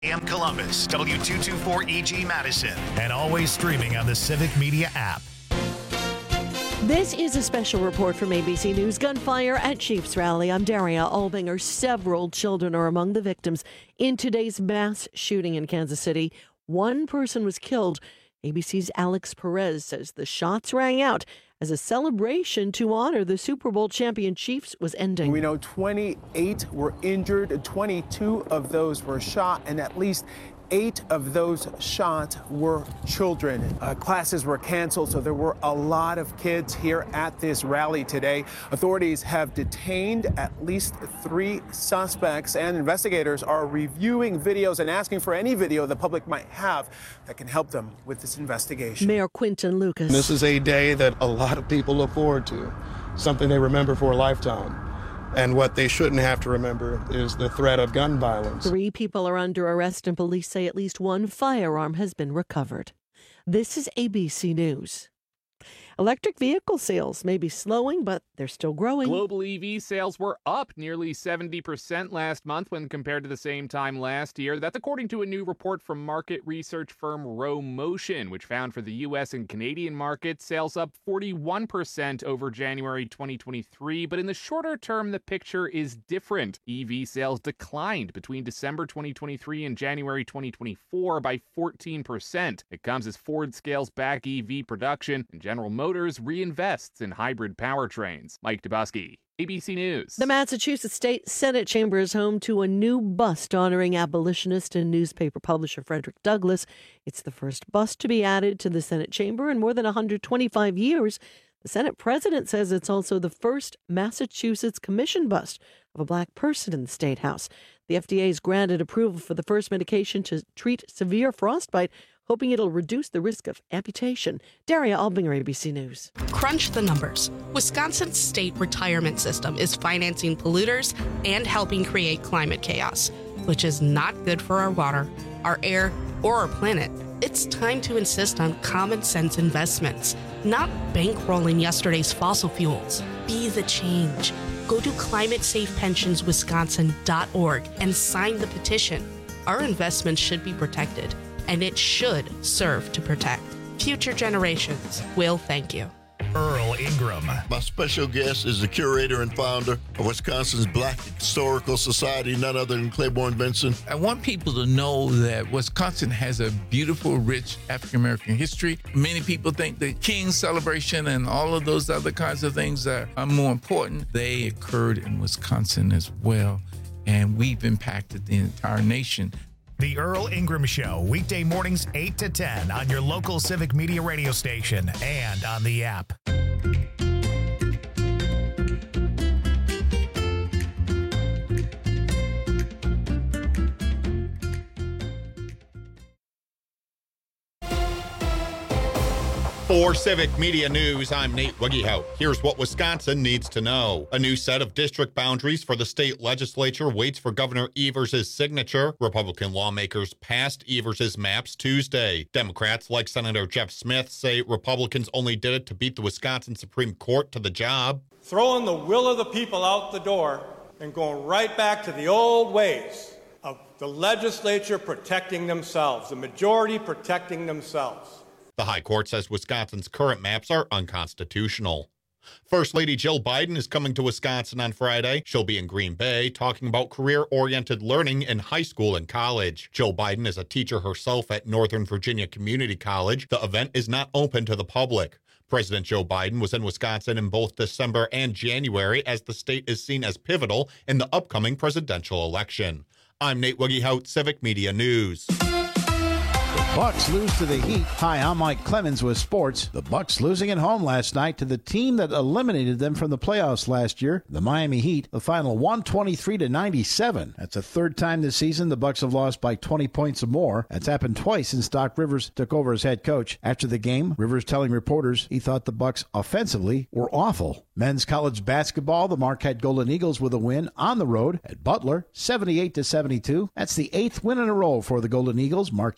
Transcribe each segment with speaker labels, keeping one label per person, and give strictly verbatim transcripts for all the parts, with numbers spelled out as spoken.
Speaker 1: A M Columbus, W two twenty-four E G Madison, and always streaming on the Civic Media app.
Speaker 2: This is a special report from A B C News. Gunfire at Chiefs Rally. I'm Daria Albinger. Several children are among the victims in today's mass shooting in Kansas City. One person was killed. A B C's Alex Perez says the shots rang out as a celebration to honor the Super Bowl champion Chiefs was ending.
Speaker 3: We know twenty-eight were injured, twenty-two of those were shot, and at least eight of those shot were children. Uh, classes were canceled, so there were a lot of kids here at this rally today. Authorities have detained at least three suspects, and investigators are reviewing videos and asking for any video the public might have that can help them with this investigation.
Speaker 2: Mayor Quinton Lucas.
Speaker 4: This is a day that a lot of people look forward to, something they remember for a lifetime. And what they shouldn't have to remember is the threat of gun violence.
Speaker 2: Three people are under arrest, and police say at least one firearm has been recovered. This is A B C News. Electric vehicle sales may be slowing, but they're still growing.
Speaker 5: Global E V sales were up nearly seventy percent last month when compared to the same time last year. That's according to a new report from market research firm Row Motion, which found for the U S and Canadian markets, sales up forty-one percent over January twenty twenty-three. But in the shorter term, the picture is different. E V sales declined between December twenty twenty-three and January twenty twenty-four by fourteen percent. It comes as Ford scales back E V production and General Motors reinvests in hybrid powertrains. Mike Dubusky, A B C News.
Speaker 2: The Massachusetts State Senate chamber is home to a new bust honoring abolitionist and newspaper publisher Frederick Douglass. It's the first bust to be added to the Senate chamber in more than one hundred twenty-five years. The Senate president says it's also the first Massachusetts commission bust of a black person in the State House. The F D A has granted approval for the first medication to treat severe frostbite, hoping it'll reduce the risk of amputation. Daria Albinger, A B C News.
Speaker 6: Crunch the numbers. Wisconsin's state retirement system is financing polluters and helping create climate chaos, which is not good for our water, our air, or our planet. It's time to insist on common sense investments, not bankrolling yesterday's fossil fuels. Be the change. Go to climate safe pensions wisconsin dot org and sign the petition. Our investments should be protected, and it should serve to protect. Future generations will thank you.
Speaker 1: Earl Ingram.
Speaker 7: My special guest is the curator and founder of Wisconsin's Black Historical Society, none other than Claiborne Benson.
Speaker 8: I want people to know that Wisconsin has a beautiful, rich African-American history. Many people think the King's celebration and all of those other kinds of things are, are more important. They occurred in Wisconsin as well, and we've impacted the entire nation.
Speaker 1: The Earl Ingram Show, weekday mornings eight to ten on your local Civic Media radio station and on the app.
Speaker 9: For Civic Media News, I'm Nate Wiggyhout. Here's what Wisconsin needs to know. A new set of district boundaries for the state legislature waits for Governor Evers' signature. Republican lawmakers passed Evers' maps Tuesday. Democrats like Senator Jeff Smith say Republicans only did it to beat the Wisconsin Supreme Court to the job.
Speaker 10: Throwing the will of the people out the door and going right back to the old ways of the legislature protecting themselves, the majority protecting themselves.
Speaker 9: The High Court says Wisconsin's current maps are unconstitutional. First Lady Jill Biden is coming to Wisconsin on Friday. She'll be in Green Bay talking about career-oriented learning in high school and college. Jill Biden is a teacher herself at Northern Virginia Community College. The event is not open to the public. President Joe Biden was in Wisconsin in both December and January as the state is seen as pivotal in the upcoming presidential election. I'm Nate Wiggyhout, Civic Media News.
Speaker 11: Bucks lose to the Heat. Hi, I'm Mike Clemens with sports. The Bucks losing at home last night to the team that eliminated them from the playoffs last year, the Miami Heat. The final one twenty-three to ninety-seven. That's the third time this season the Bucks have lost by twenty points or more. That's happened twice since Doc Rivers took over as head coach. After the game, Rivers telling reporters he thought the Bucks offensively were awful. Men's college basketball, the Marquette Golden Eagles with a win on the road at Butler, seventy-eight to seventy-two. That's the eighth win in a row for the Golden Eagles. Marquette is ranked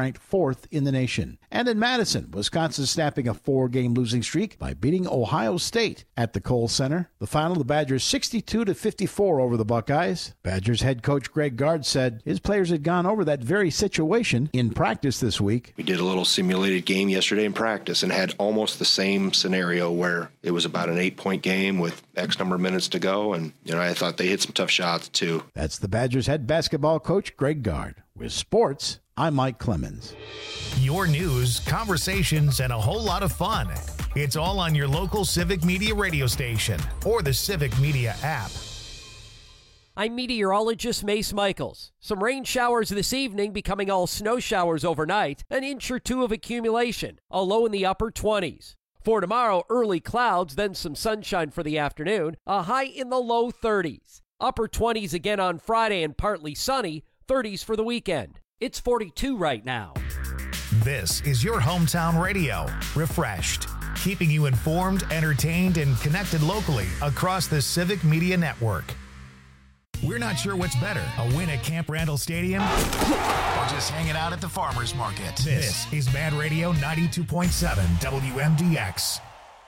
Speaker 11: ranked fourth in the nation. And in Madison, Wisconsin snapping a four-game losing streak by beating Ohio State at the Kohl Center. The final, the Badgers sixty-two to fifty-four over the Buckeyes. Badgers head coach Greg Gard said his players had gone over that very situation in practice this week.
Speaker 12: We did a little simulated game yesterday in practice and had almost the same scenario where it was about an eight-point game with X number of minutes to go, and you know I thought they hit some tough shots too.
Speaker 11: That's the Badgers head basketball coach Greg Gard. With sports, I'm Mike Clemens.
Speaker 1: Your news, conversations, and a whole lot of fun. It's all on your local Civic Media radio station or the Civic Media app.
Speaker 13: I'm meteorologist Mace Michaels. Some rain showers this evening becoming all snow showers overnight, an inch or two of accumulation, a low in the upper twenties. For tomorrow, early clouds, then some sunshine for the afternoon, a high in the low thirties. Upper twenties again on Friday and partly sunny, thirties for the weekend. It's forty-two right now.
Speaker 1: This is your hometown radio, refreshed, keeping you informed, entertained, and connected locally across the Civic Media Network. We're not sure what's better, a win at Camp Randall Stadium or just hanging out at the farmer's market. This is Mad Radio ninety-two point seven W M D X.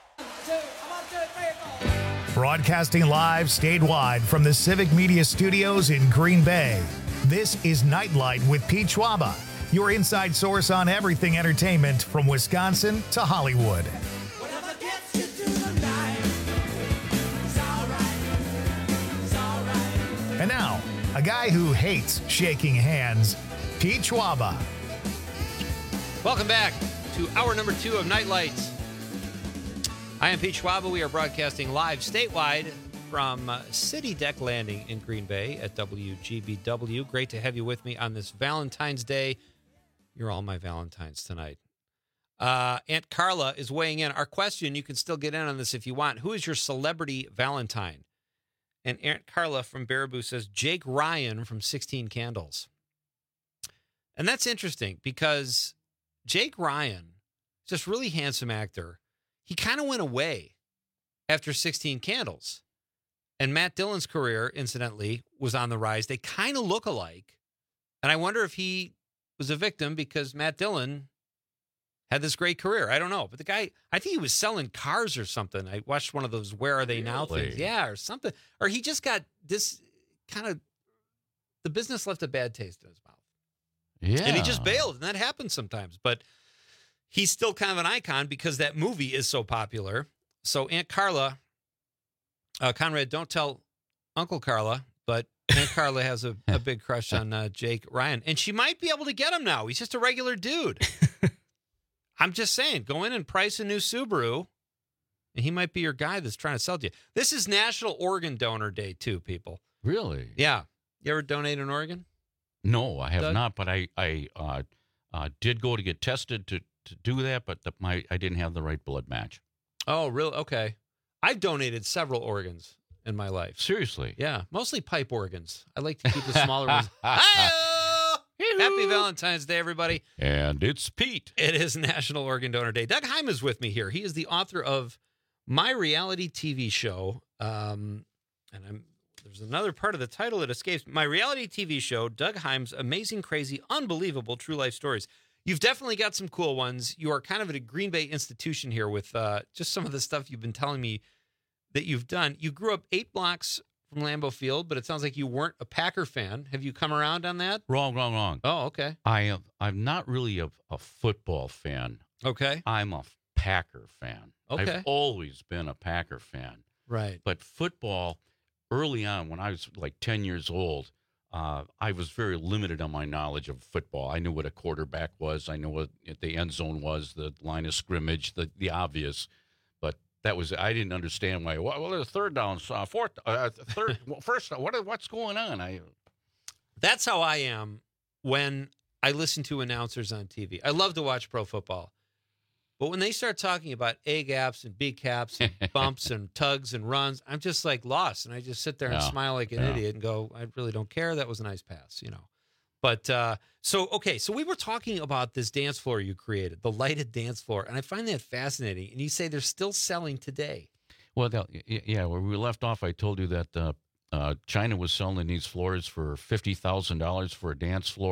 Speaker 1: Broadcasting live statewide from the Civic Media Studios in Green Bay. This is Nightlight with Pete Schwaba, your inside source on everything entertainment from Wisconsin to Hollywood. And now, a guy who hates shaking hands, Pete Schwaba.
Speaker 14: Welcome back to hour number two of Nightlights. I am Pete Schwaba. We are broadcasting live statewide from uh, City Deck Landing in Green Bay at W G B W. Great to have you with me on this Valentine's Day. You're all my Valentines tonight. Uh, Aunt Carla is weighing in. Our question, you can still get in on this if you want. Who is your celebrity Valentine? And Aunt Carla from Baraboo says Jake Ryan from sixteen Candles. And that's interesting because Jake Ryan, just really handsome actor, he kind of went away after sixteen Candles. And Matt Dillon's career, incidentally, was on the rise. They kind of look alike. And I wonder if he was a victim because Matt Dillon had this great career. I don't know. But the guy, I think he was selling cars or something. I watched one of those Where Are They really? Now things. Yeah, or something. Or he just got this kind of, the business left a bad taste in his mouth.
Speaker 15: Yeah.
Speaker 14: And he just bailed. And that happens sometimes. But he's still kind of an icon because that movie is so popular. So Aunt Carla, uh, Conrad, don't tell Uncle Carla, but Aunt Carla has a, a big crush on uh, Jake Ryan. And she might be able to get him now. He's just a regular dude. I'm just saying, go in and price a new Subaru, and he might be your guy that's trying to sell to you. This is National Organ Donor Day, too, people.
Speaker 15: Really?
Speaker 14: Yeah. You ever donate an organ?
Speaker 15: No, I have
Speaker 14: Doug?
Speaker 15: not, but I I uh, uh, did go to get tested to, to do that, but the, my I didn't have the right blood match.
Speaker 14: Oh, really? Okay. I've donated several organs in my life.
Speaker 15: Seriously?
Speaker 14: Yeah, mostly pipe organs. I like to keep the smaller ones. Hi-oh! Happy Valentine's Day, everybody.
Speaker 15: And it's Pete.
Speaker 14: It is National Organ Donor Day. Doug Heim is with me here. He is the author of My Reality T V Show. Um, and I'm there's another part of the title that escapes. My Reality T V Show, Doug Heim's Amazing, Crazy, Unbelievable True Life Stories. You've definitely got some cool ones. You are kind of at a Green Bay institution here with uh, just some of the stuff you've been telling me that you've done. You grew up eight blocks from Lambeau Field, but it sounds like you weren't a Packer fan. Have you come around on that?
Speaker 15: Wrong, wrong, wrong.
Speaker 14: Oh, okay.
Speaker 15: I am, I'm not really a, a football fan.
Speaker 14: Okay.
Speaker 15: I'm a Packer fan.
Speaker 14: Okay.
Speaker 15: I've always been a Packer fan.
Speaker 14: Right.
Speaker 15: But football, early on, when I was like ten years old, uh, I was very limited on my knowledge of football. I knew what a quarterback was. I knew what the end zone was, the line of scrimmage, the, the obvious. But that was, I didn't understand why. Well, there's third down, uh, fourth, uh, third, well, first, what, what's going on? I.
Speaker 14: That's how I am when I listen to announcers on T V. I love to watch pro football. But when they start talking about A gaps and B caps and bumps and tugs and runs, I'm just like lost. And I just sit there and
Speaker 15: yeah.
Speaker 14: smile like an
Speaker 15: yeah.
Speaker 14: idiot and go, I really don't care. That was a nice pass, you know. But uh, so, okay, so we were talking about this dance floor you created, the lighted dance floor. And I find that fascinating. And you say they're still selling today.
Speaker 15: Well, yeah, where we left off, I told you that uh, uh, China was selling these floors for fifty thousand dollars for a dance floor.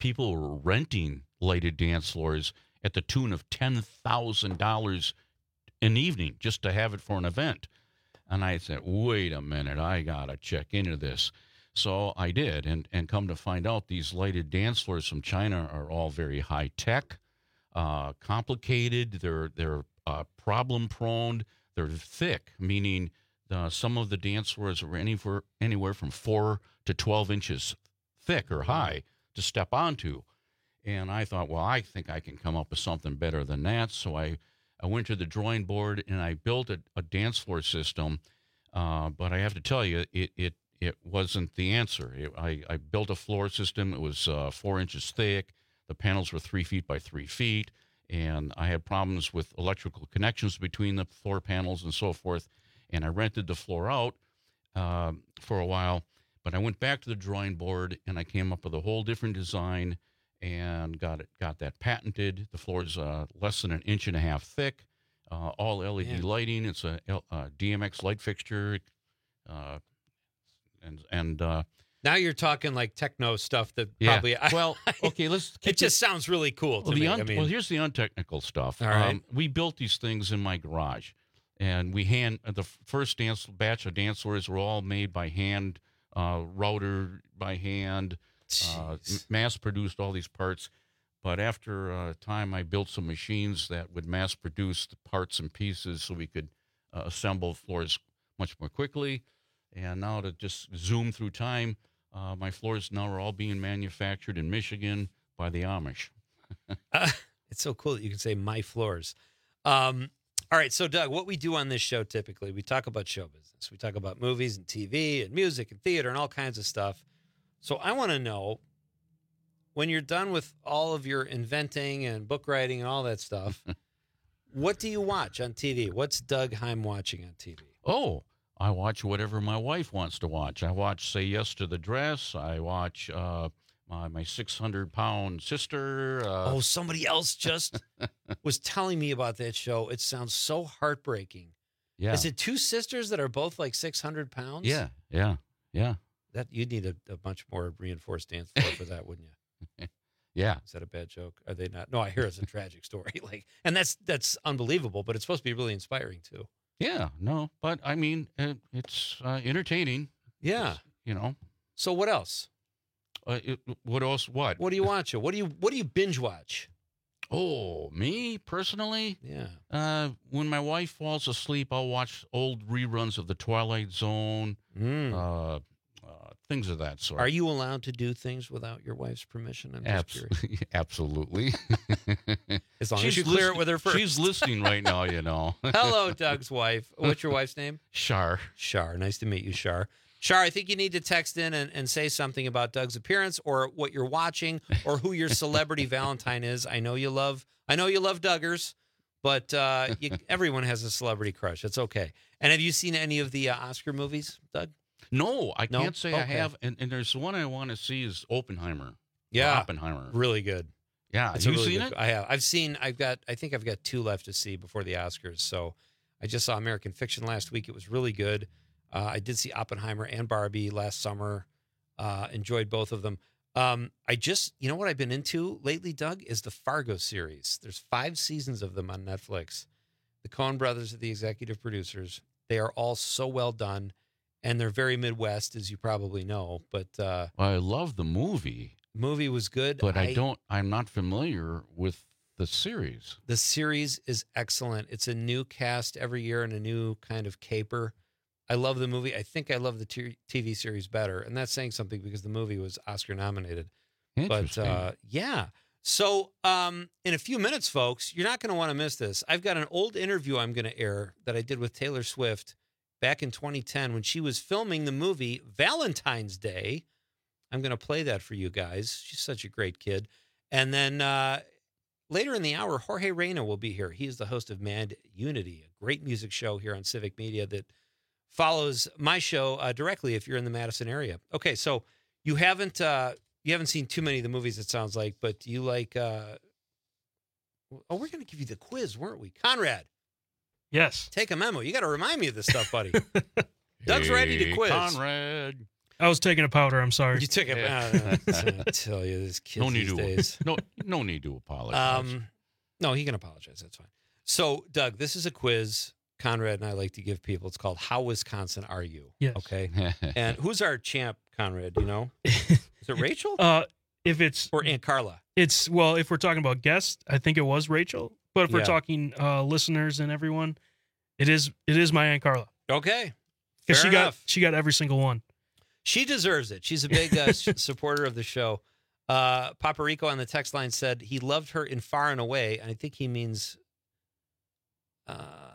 Speaker 15: people were renting lighted dance floors at the tune of ten thousand dollars an evening just to have it for an event. And I said, wait a minute, I got to check into this. So I did, and, and come to find out these lighted dance floors from China are all very high-tech, uh, complicated, they're, they're uh, problem-prone, they're thick, meaning uh, some of the dance floors are anywhere, anywhere from four to twelve inches thick or high to step onto. And I thought, well, I think I can come up with something better than that. So I, I went to the drawing board, and I built a, a dance floor system. Uh, but I have to tell you, it it, it wasn't the answer. It, I, I built a floor system. It was uh, four inches thick. The panels were three feet by three feet. And I had problems with electrical connections between the floor panels and so forth. And I rented the floor out uh, for a while. But I went back to the drawing board, and I came up with a whole different design and got it, got that patented. The floor is uh, less than an inch and a half thick, uh, all L E D
Speaker 14: Man.
Speaker 15: lighting. It's a, a D M X light fixture, uh, and and uh,
Speaker 14: Now you're talking like techno stuff that
Speaker 15: yeah.
Speaker 14: probably. I,
Speaker 15: well, okay, let's.
Speaker 14: it just sounds really cool to
Speaker 15: well, the
Speaker 14: me.
Speaker 15: un-
Speaker 14: I mean,
Speaker 15: well, here's the untechnical stuff.
Speaker 14: All right.
Speaker 15: Um, we built these things in my garage, and we hand the first dance batch of dance floors were all made by hand, uh, router by hand. Uh, mass-produced all these parts, but after a uh, time, I built some machines that would mass-produce the parts and pieces so we could uh, assemble floors much more quickly. And now to just zoom through time, uh, my floors now are all being manufactured in Michigan by the Amish.
Speaker 14: uh, it's so cool that you can say my floors. Um, all right, so Doug, what we do on this show typically, we talk about show business. We talk about movies and T V and music and theater and all kinds of stuff. So I want to know, when you're done with all of your inventing and book writing and all that stuff, what do you watch on T V? What's Doug Heim watching on T V?
Speaker 15: Oh, I watch whatever my wife wants to watch. I watch Say Yes to the Dress. I watch uh, my my six hundred pound sister. Uh,
Speaker 14: oh, somebody else just was telling me about that show. It sounds so heartbreaking.
Speaker 15: Yeah.
Speaker 14: Is it two sisters that are both like six hundred pounds?
Speaker 15: Yeah, yeah, yeah.
Speaker 14: That you'd need a, a much more reinforced dance floor for that, wouldn't you?
Speaker 15: Yeah.
Speaker 14: Is that a bad joke? Are they not? No, I hear it's a tragic story. Like, and that's that's unbelievable, but it's supposed to be really inspiring too.
Speaker 15: Yeah, no, but I mean, it, it's uh, entertaining.
Speaker 14: Yeah,
Speaker 15: It's, you know.
Speaker 14: So what else?
Speaker 15: Uh, it, what else? What?
Speaker 14: What do you watch? What do you What do you binge watch?
Speaker 15: Oh, me personally?
Speaker 14: Yeah.
Speaker 15: Uh, when my wife falls asleep, I'll watch old reruns of The Twilight Zone.
Speaker 14: Mm.
Speaker 15: Uh, uh, things of that sort.
Speaker 14: Are you allowed to do things without your wife's permission? I'm just
Speaker 15: Abs-
Speaker 14: curious.
Speaker 15: Absolutely.
Speaker 14: As long
Speaker 15: She's
Speaker 14: as you clear
Speaker 15: listen-
Speaker 14: it with her first.
Speaker 15: She's listening right now, you know.
Speaker 14: Hello, Doug's wife. What's your wife's name?
Speaker 15: Shar.
Speaker 14: Shar. Nice to meet you, Shar. Shar, I think you need to text in and, and say something about Doug's appearance or what you're watching or who your celebrity Valentine is. I know you love I know you love Duggars, but uh, you, everyone has a celebrity crush. It's okay. And have you seen any of the uh, Oscar movies, Doug?
Speaker 15: No, I
Speaker 14: No?
Speaker 15: can't say I
Speaker 14: Okay.
Speaker 15: have. And, and there's one I want to see is Oppenheimer.
Speaker 14: Yeah.
Speaker 15: Oppenheimer.
Speaker 14: Really good.
Speaker 15: Yeah.
Speaker 14: It's
Speaker 15: you
Speaker 14: a really
Speaker 15: seen
Speaker 14: good-
Speaker 15: it?
Speaker 14: I have. I've seen. I've got. I think I've got two left to see before the Oscars. So, I just saw American Fiction last week. It was really good. Uh, I did see Oppenheimer and Barbie last summer. Uh, enjoyed both of them. Um, I just, you know, what I've been into lately, Doug, is the Fargo series. There's five seasons of them on Netflix. The Coen brothers are the executive producers. They are all so well done, and they're very Midwest, as you probably know. But uh,
Speaker 15: Well, I love the movie,
Speaker 14: movie was good.
Speaker 15: but I, don't. I'm not familiar with the series.
Speaker 14: The series is excellent. It's a new cast every year and a new kind of caper. I love the movie. I think I love the t- TV series better, and that's saying something because the movie was Oscar nominated. But
Speaker 15: Interesting.
Speaker 14: uh, yeah. So um, in a few minutes, folks, you're not going to want to miss this. I've got an old interview I'm going to air that I did with Taylor Swift back in twenty ten when she was filming the movie Valentine's Day. I'm going to play that for you guys. She's such a great kid. And then uh, later in the hour, Jorge Reyna will be here. He is the host of Mad Unity, a great music show here on Civic Media that follows my show uh, directly if you're in the Madison area. Okay, so you haven't uh, you haven't seen too many of the movies, it sounds like, but do you like... Uh... Oh, we're going to give you the quiz, weren't we? Conrad.
Speaker 16: Yes.
Speaker 14: Take a memo. You got to remind me of this stuff, buddy. Doug's ready to
Speaker 15: Hey,
Speaker 14: quiz.
Speaker 15: Conrad.
Speaker 16: I was taking a powder. I'm sorry.
Speaker 14: You took it. Yeah. I tell you, this kid
Speaker 15: No need
Speaker 14: these
Speaker 15: to
Speaker 14: days.
Speaker 15: no no need to apologize.
Speaker 14: Um, no, he can apologize. That's fine. So, Doug, this is a quiz Conrad and I like to give people. It's called How Wisconsin Are You?
Speaker 16: Yes.
Speaker 14: Okay. And who's our champ, Conrad? Do you know? Is it Rachel?
Speaker 16: Uh, if it's
Speaker 14: or Aunt Carla?
Speaker 16: It's well, if we're talking about guests, I think it was Rachel. But if
Speaker 14: Yeah.
Speaker 16: we're talking uh, listeners and everyone, it is it is my Aunt Carla.
Speaker 14: Okay.
Speaker 16: Because
Speaker 14: Fair
Speaker 16: she
Speaker 14: enough.
Speaker 16: got she got every single one.
Speaker 14: She deserves it. She's a big uh, s- supporter of the show. Uh, Paparico on the text line said he loved her in Far and Away, and I think he means, uh,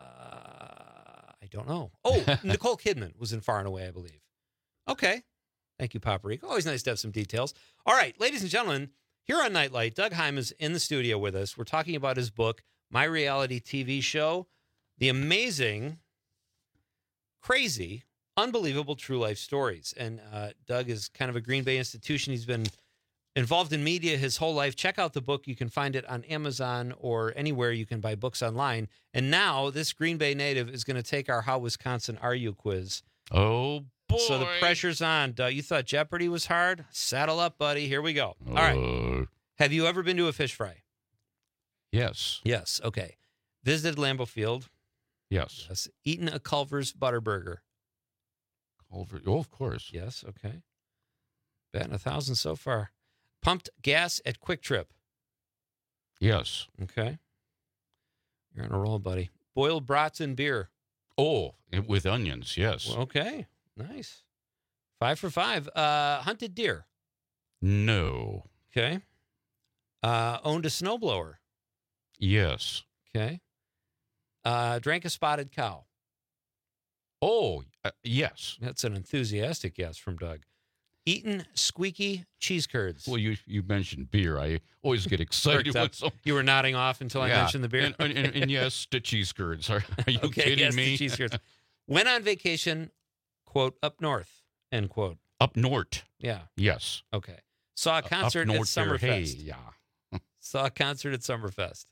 Speaker 14: I don't know. Oh, Nicole Kidman was in Far and Away, I believe. Okay. Thank you, Paparico. Always nice to have some details. All right, ladies and gentlemen, here on Nightlight, Doug Heim is in the studio with us. We're talking about his book, My Reality T V Show, The Amazing, Crazy, Unbelievable True Life Stories. And uh, Doug is kind of a Green Bay institution. He's been involved in media his whole life. Check out the book. You can find it on Amazon or anywhere you can buy books online. And now this Green Bay native is going to take our How Wisconsin Are You quiz.
Speaker 15: Oh, boy.
Speaker 14: So the pressure's on. Doug, you thought Jeopardy was hard? Saddle up, buddy. Here we go. All right.
Speaker 15: Uh,
Speaker 14: Have you ever been to a fish fry?
Speaker 15: yes.
Speaker 14: Yes. Okay. Visited Lambeau Field?
Speaker 15: Yes.
Speaker 14: Yes. Eaten a Culver's Butterburger?
Speaker 15: Culver. Oh, of course.
Speaker 14: Yes. Okay. Batting a thousand so far. Pumped gas at Quick Trip?
Speaker 15: Yes.
Speaker 14: Okay. You're on a roll, buddy. Boiled brats and beer?
Speaker 15: Oh, it- with onions. Yes.
Speaker 14: Well, okay. Nice. Five for five. Uh, hunted deer?
Speaker 15: No.
Speaker 14: Okay. Uh, owned a snowblower?
Speaker 15: Yes.
Speaker 14: Okay. Uh, drank a spotted cow?
Speaker 15: Oh, uh, yes.
Speaker 14: That's an enthusiastic yes from Doug. Eaten squeaky cheese curds?
Speaker 15: Well, you you mentioned beer. I always get excited
Speaker 14: Perked up.
Speaker 15: when some.
Speaker 14: You were nodding off until I
Speaker 15: Yeah.
Speaker 14: mentioned the beer.
Speaker 15: And, and, and, and yes, the cheese curds. Are, are you
Speaker 14: okay,
Speaker 15: kidding
Speaker 14: yes,
Speaker 15: me?
Speaker 14: the cheese curds. Went on vacation, quote, up north, end quote.
Speaker 15: Up north.
Speaker 14: Yeah.
Speaker 15: Yes.
Speaker 14: Okay. Saw a concert
Speaker 15: Up
Speaker 14: at
Speaker 15: north there, hey,
Speaker 14: Summerfest.
Speaker 15: yeah.
Speaker 14: Saw a concert at Summerfest.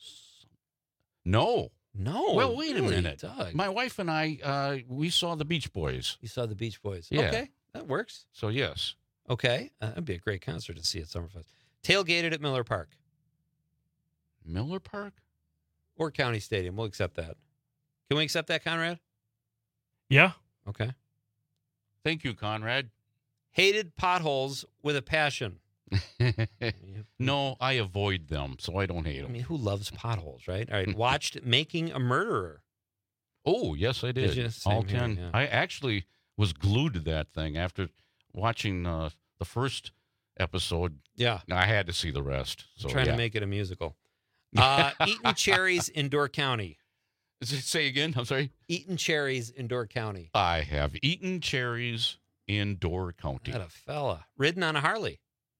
Speaker 15: No.
Speaker 14: No.
Speaker 15: Well, wait
Speaker 14: really,
Speaker 15: a minute.
Speaker 14: Doug.
Speaker 15: My wife and I, uh, we saw the Beach Boys.
Speaker 14: You saw the Beach Boys.
Speaker 15: Yeah.
Speaker 14: Okay. That works.
Speaker 15: So, yes.
Speaker 14: Okay. Uh, that'd be a great concert to see at Summerfest. Tailgated at Miller Park.
Speaker 15: Miller Park?
Speaker 14: Or County Stadium. We'll accept that. Can we accept that, Conrad?
Speaker 16: Yeah.
Speaker 14: Okay.
Speaker 15: Thank you, Conrad.
Speaker 14: Hated potholes with a passion.
Speaker 15: No, I avoid them, so I don't hate
Speaker 14: I
Speaker 15: them.
Speaker 14: mean, who loves potholes, right? All right. Watched Making a Murderer.
Speaker 15: Oh, yes, I did.
Speaker 14: Did you? Same
Speaker 15: All
Speaker 14: here,
Speaker 15: ten.
Speaker 14: yeah.
Speaker 15: I actually was glued to that thing after watching uh, the first episode.
Speaker 14: Yeah.
Speaker 15: I had to see the rest. So
Speaker 14: Trying
Speaker 15: yeah.
Speaker 14: to make it a musical. Uh, Eaton cherries in Door County.
Speaker 15: Say again. I'm sorry.
Speaker 14: Eaton cherries in Door County.
Speaker 15: I have eaten cherries in Door County.
Speaker 14: That a fella. Ridden on a Harley.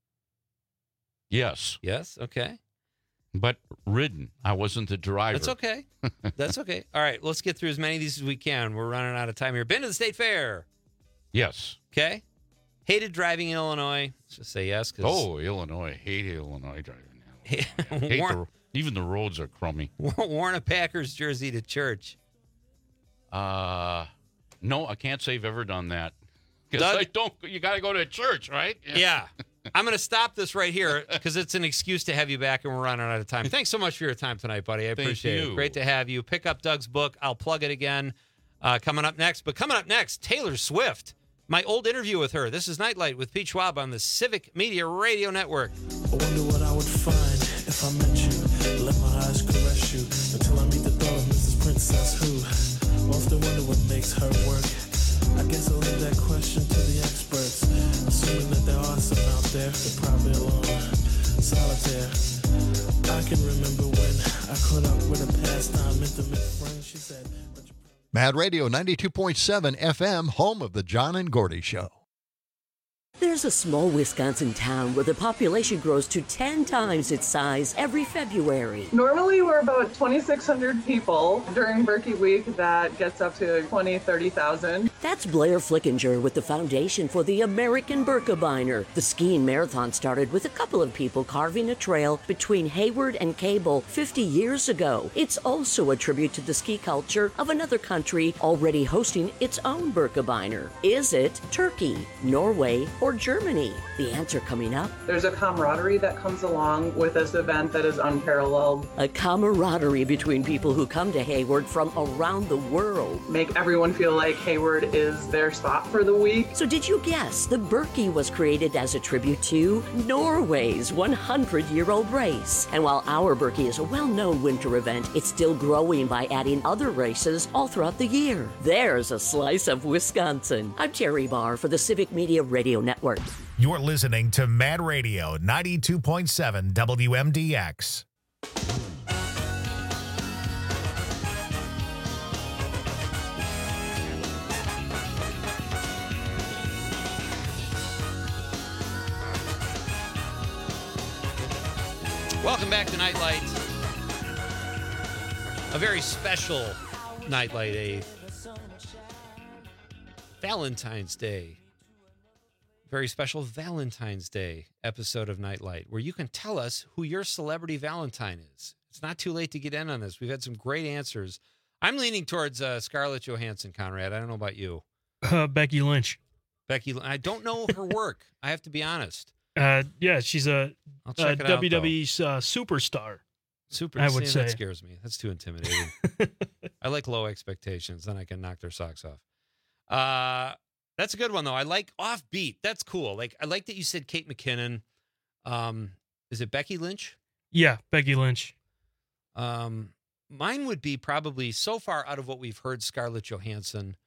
Speaker 15: Yes,
Speaker 14: Yes. Okay.
Speaker 15: but ridden. I wasn't the driver.
Speaker 14: That's okay. That's okay. All right. Let's get through as many of these as we can. We're running out of time here. Been to the state fair.
Speaker 15: Yes.
Speaker 14: Okay. Hated driving in Illinois. Let's just say yes. 'Cause
Speaker 15: Oh, Illinois. Hate Illinois driving. Hate
Speaker 14: worn,
Speaker 15: the, even the roads are crummy.
Speaker 14: worn a Packers jersey to church.
Speaker 15: Uh, no, I can't say I've ever done that. Because
Speaker 14: Doug-
Speaker 15: I don't. You got to go to church, right?
Speaker 14: Yeah. I'm going to stop this right here because it's an excuse to have you back and we're running out of time. Thanks so much for your time tonight, buddy. I
Speaker 15: Thank
Speaker 14: appreciate it.
Speaker 15: you.
Speaker 14: Great to have you. Pick up Doug's book. I'll plug it again uh, coming up next. But coming up next, Taylor Swift. My old interview with her. This is Nightlight with Pete Schwab on the Civic Media Radio Network.
Speaker 17: I wonder what I would find if I met you. Let my eyes caress you until I meet the thought of Missus Princess who often wonder what makes her work. I guess I'll leave that question to the experts. Assuming that there are some out there, they're probably alone, solitaire. I can remember when I caught up with a pastime intimate friend. She said,
Speaker 18: Mad Radio ninety-two point seven F M, home of the John and Gordy Show. There's a small Wisconsin town where the population grows to ten times its size every February.
Speaker 19: Normally we're about twenty-six hundred people. During Berkey Week, that gets up to twenty, thirty thousand.
Speaker 18: That's Blair Flickinger with the Foundation for the American Birkebeiner. The skiing marathon started with a couple of people carving a trail between Hayward and Cable fifty years ago. It's also a tribute to the ski culture of another country already hosting its own Birkebeiner. Is it Turkey, Norway, or Germany? The answer coming up.
Speaker 19: There's a camaraderie that comes along with this event that is unparalleled.
Speaker 18: A camaraderie between people who come to Hayward from around the world.
Speaker 19: Make everyone feel like Hayward is their spot for the week.
Speaker 18: So did you guess the Berkey was created as a tribute to Norway's one hundred year old race? And while our Berkey is a well-known winter event, it's still growing by adding other races all throughout the year. There's a slice of Wisconsin. I'm Terry Barr for the Civic Media Radio Network.
Speaker 1: You're listening to Mad Radio ninety-two point seven W M D X.
Speaker 14: Welcome back to Nightlight. A very special Nightlight, a Valentine's Day. Very special Valentine's Day episode of Nightlight, where you can tell us who your celebrity Valentine is. It's not too late to get in on this. We've had some great answers. I'm leaning towards uh, Scarlett Johansson, Conrad. I don't know about you.
Speaker 16: Uh, Becky Lynch.
Speaker 14: Becky, I don't know her work. I have to be honest.
Speaker 16: Uh, yeah, she's a,
Speaker 14: check
Speaker 16: a
Speaker 14: it out,
Speaker 16: W W E uh, superstar.
Speaker 14: Super.
Speaker 16: I would
Speaker 14: see,
Speaker 16: say
Speaker 14: that scares me. That's too intimidating. I like low expectations. Then I can knock their socks off. Uh, that's a good one though. I like offbeat. That's cool. Like I like that you said Kate McKinnon. Um, is it Becky Lynch?
Speaker 16: Yeah, Becky Lynch.
Speaker 14: Um, mine would be probably so far out of what we've heard, Scarlett Johansson.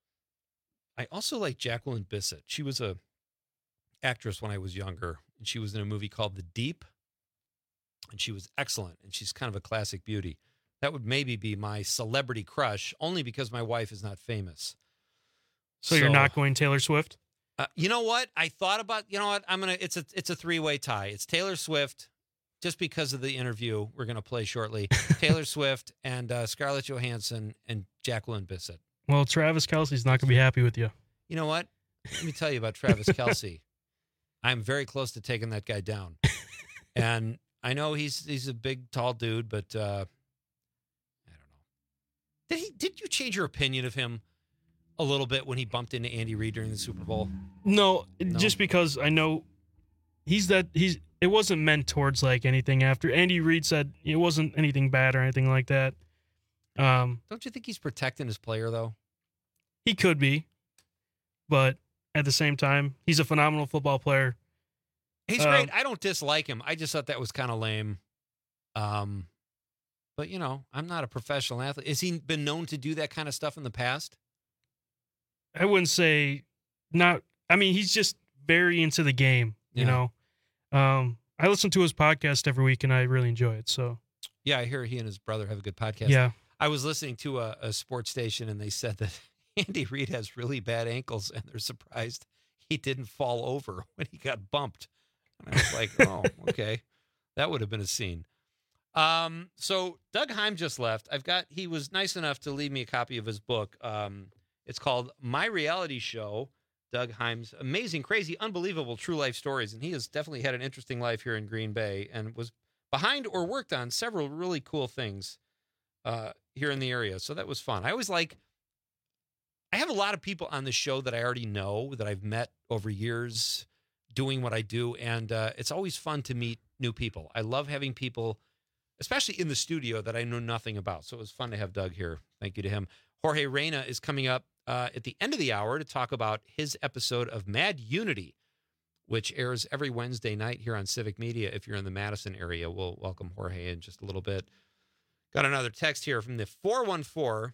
Speaker 14: I also like Jacqueline Bisset. She was a actress when I was younger, and she was in a movie called The Deep, and she was excellent, and she's kind of a classic beauty. That would maybe be my celebrity crush, only because my wife is not famous.
Speaker 16: So, so you're not going Taylor Swift?
Speaker 14: Uh, you know what? I thought about, you know what? I'm going to, it's a, it's a three-way tie. It's Taylor Swift, just because of the interview we're going to play shortly. Taylor Swift and uh, Scarlett Johansson and Jacqueline Bisset.
Speaker 16: Well, Travis Kelce's not going to be happy with you.
Speaker 14: You know what? Let me tell you about Travis Kelce. I'm very close to taking that guy down. And I know he's he's a big, tall dude, but uh, I don't know. Did he? Did you change your opinion of him a little bit when he bumped into Andy Reid during the Super Bowl?
Speaker 16: No,
Speaker 14: No?
Speaker 16: just because I know he's that he's. It wasn't meant towards like anything after. Andy Reid said it wasn't anything bad or anything like that. Um,
Speaker 14: Don't you think he's protecting his player though?
Speaker 16: He could be, but at the same time, he's a phenomenal football player.
Speaker 14: He's
Speaker 16: Um,
Speaker 14: great. I don't dislike him. I just thought that was kind of lame. Um, but you know, I'm not a professional athlete. Has he been known to do that kind of stuff in the past?
Speaker 16: I wouldn't say not. I mean, he's just very into the game. You
Speaker 14: Yeah.
Speaker 16: know, um, I listen to his podcast every week, and I really enjoy it. So
Speaker 14: Yeah, I hear he and his brother have a good podcast.
Speaker 16: Yeah.
Speaker 14: I was listening to a, a sports station, and they said that Andy Reid has really bad ankles, and they're surprised he didn't fall over when he got bumped. And I was like, oh, okay. That would have been a scene. Um, so Doug Heim just left. I've got, he was nice enough to leave me a copy of his book. Um, it's called My Reality Show, Doug Heim's Amazing, Crazy, Unbelievable True Life Stories. And he has definitely had an interesting life here in Green Bay and was behind or worked on several really cool things uh, here in the area. So that was fun. I always like, I have a lot of people on the show that I already know, that I've met over years doing what I do. And uh, it's always fun to meet new people. I love having people, especially in the studio, that I know nothing about. So it was fun to have Doug here. Thank you to him. Jorge Reyna is coming up uh, at the end of the hour to talk about his episode of Mad Unity, which airs every Wednesday night here on Civic Media. If you're in the Madison area, we'll welcome Jorge in just a little bit. Got another text here from the four one four.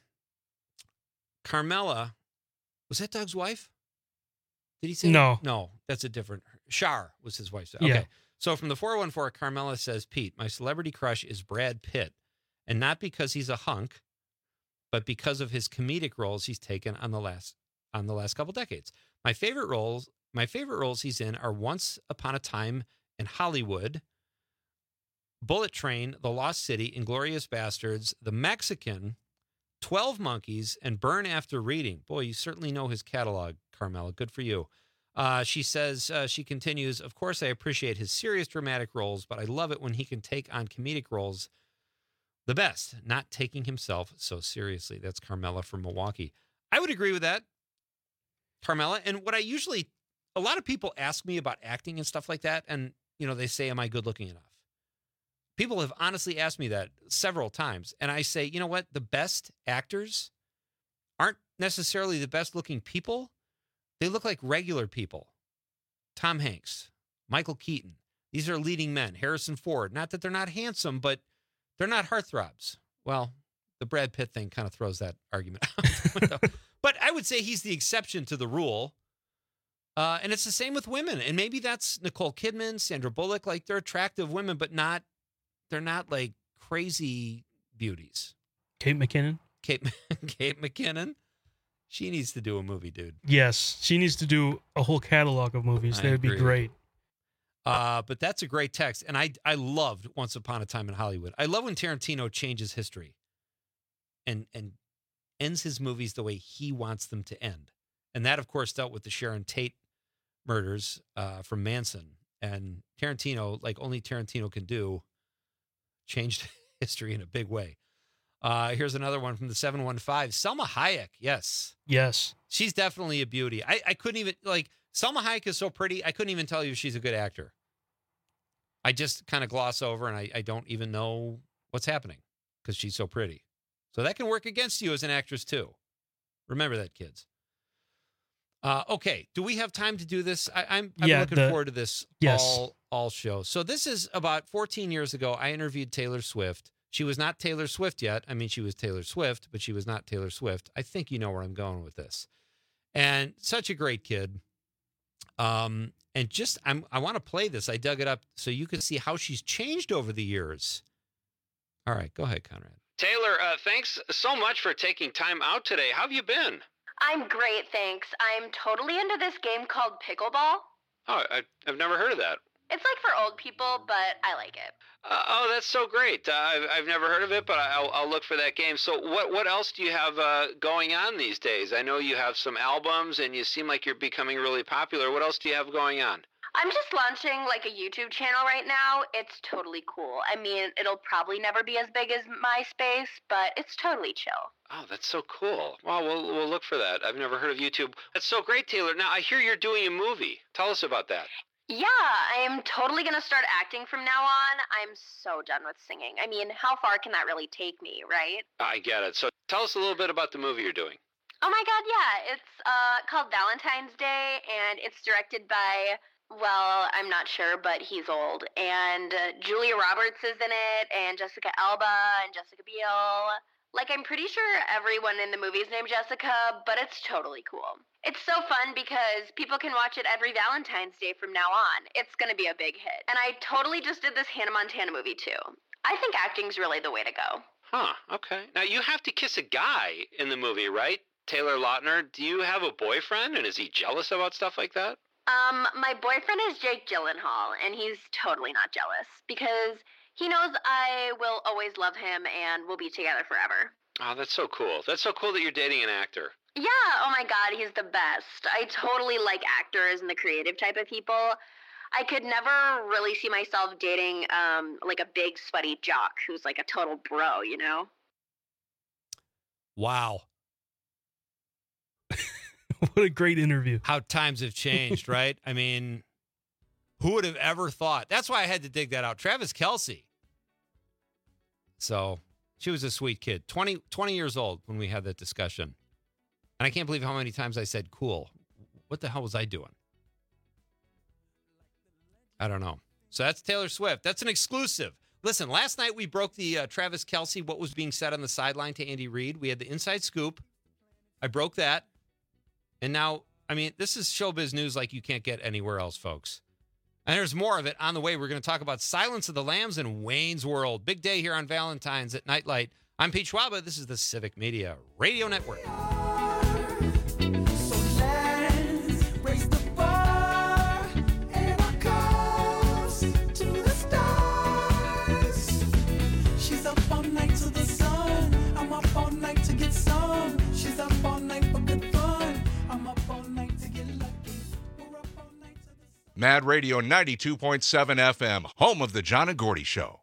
Speaker 14: Carmela, was that Doug's wife? Did he say
Speaker 16: No.
Speaker 14: that? No, that's a different. Shar was his wife. Okay.
Speaker 16: Yeah.
Speaker 14: So from the four one four, Carmela says, Pete, my celebrity crush is Brad Pitt. And not because he's a hunk, but because of his comedic roles he's taken on the last on the last couple decades. My favorite roles, My favorite roles he's in are Once Upon a Time in Hollywood, Bullet Train, The Lost City, Inglourious Bastards, The Mexican, twelve Monkeys, and Burn After Reading. Boy, you certainly know his catalog, Carmela. Good for you. Uh, she says, uh, she continues, of course, I appreciate his serious dramatic roles, but I love it when he can take on comedic roles the best, not taking himself so seriously. That's Carmela from Milwaukee. I would agree with that, Carmela. And what I usually, a lot of people ask me about acting and stuff like that, and, you know, they say, am I good looking enough? People have honestly asked me that several times, and I say, you know what? The best actors aren't necessarily the best looking people. They look like regular people. Tom Hanks, Michael Keaton. These are leading men. Harrison Ford. Not that they're not handsome, but they're not heartthrobs. Well, the Brad Pitt thing kind of throws that argument out the window. But I would say he's the exception to the rule. Uh, and it's the same with women. And maybe that's Nicole Kidman, Sandra Bullock. Like, they're attractive women, but not, they're not like crazy beauties.
Speaker 16: Kate McKinnon?
Speaker 14: Kate, Kate McKinnon? She needs to do a movie, dude.
Speaker 16: Yes, she needs to do a whole catalog of movies. That would be great.
Speaker 14: Uh, but that's a great text. And I I loved Once Upon a Time in Hollywood. I love when Tarantino changes history and and ends his movies the way he wants them to end. And that, of course, dealt with the Sharon Tate murders uh, from Manson. And Tarantino, like only Tarantino can do, changed history in a big way. Uh, here's another one from the seven one five. Salma Hayek, yes.
Speaker 16: Yes.
Speaker 14: She's definitely a beauty. I, I couldn't even, like, Salma Hayek is so pretty, I couldn't even tell you if she's a good actor. I just kind of gloss over, and I, I don't even know what's happening because she's so pretty. So that can work against you as an actress, too. Remember that, kids. Uh, okay, do we have time to do this? I, I'm, I'm
Speaker 16: yeah,
Speaker 14: looking
Speaker 16: the,
Speaker 14: forward to this
Speaker 16: yes.
Speaker 14: all, all show. So this is about fourteen years ago. I interviewed Taylor Swift. She was not Taylor Swift yet. I mean, she was Taylor Swift, but she was not Taylor Swift. I think you know where I'm going with this. And such a great kid. Um, and just, I'm, I want to play this. I dug it up so you can see how she's changed over the years. All right, go ahead, Conrad.
Speaker 20: Taylor, uh, thanks so much for taking time out today. How have you been?
Speaker 21: I'm great, thanks. I'm totally into this game called Pickleball.
Speaker 20: Oh, I, I've never heard of that.
Speaker 21: It's like for old people, but I like it.
Speaker 20: Uh, oh, that's so great. Uh, I've, I've never heard of it, but I'll, I'll look for that game. So what what else do you have uh, going on these days? I know you have some albums, and you seem like you're becoming really popular. What else do you have going on?
Speaker 21: I'm just launching like a YouTube channel right now. It's totally cool. I mean, it'll probably never be as big as MySpace, but it's totally chill.
Speaker 20: Oh, that's so cool. Wow, we'll, we'll look for that. I've never heard of YouTube. That's so great, Taylor. Now, I hear you're doing a movie. Tell us about that.
Speaker 21: Yeah, I am totally going to start acting from now on. I'm so done with singing. I mean, how far can that really take me, right?
Speaker 20: I get it. So tell us a little bit about the movie you're doing.
Speaker 21: Oh my God, yeah. It's uh, called Valentine's Day, and it's directed by, well, I'm not sure, but he's old. And uh, Julia Roberts is in it, and Jessica Alba, and Jessica Biel. Like, I'm pretty sure everyone in the movie is named Jessica, but it's totally cool. It's so fun because people can watch it every Valentine's Day from now on. It's going to be a big hit. And I totally just did this Hannah Montana movie, too. I think acting's really the way to go.
Speaker 20: Huh, okay. Now, you have to kiss a guy in the movie, right? Taylor Lautner, do you have a boyfriend, and is he jealous about stuff like that?
Speaker 21: Um, my boyfriend is Jake Gyllenhaal, and he's totally not jealous because he knows I will always love him and we'll be together forever.
Speaker 20: Oh, that's so cool. That's so cool that you're dating an actor.
Speaker 21: Yeah, oh my God, he's the best. I totally like actors and the creative type of people. I could never really see myself dating um, like a big sweaty jock who's like a total bro, you know?
Speaker 14: Wow.
Speaker 16: What a great interview.
Speaker 14: How times have changed, right? I mean, who would have ever thought? That's why I had to dig that out. Travis Kelce. So she was a sweet kid. twenty, twenty years old when we had that discussion. And I can't believe how many times I said cool. What the hell was I doing? I don't know. So that's Taylor Swift. That's an exclusive. Listen, last night we broke the uh, Travis Kelce, what was being said on the sideline to Andy Reid. We had the inside scoop. I broke that. And now, I mean, this is showbiz news like you can't get anywhere else, folks. And there's more of it on the way. We're going to talk about Silence of the Lambs and Wayne's World. Big day here on Valentine's at Nightlight. I'm Pete Schwaba. This is the Civic Media Radio Network.
Speaker 17: So let's raise the bar.
Speaker 3: Mad Radio ninety-two point seven F M, home of the John and Gordy Show.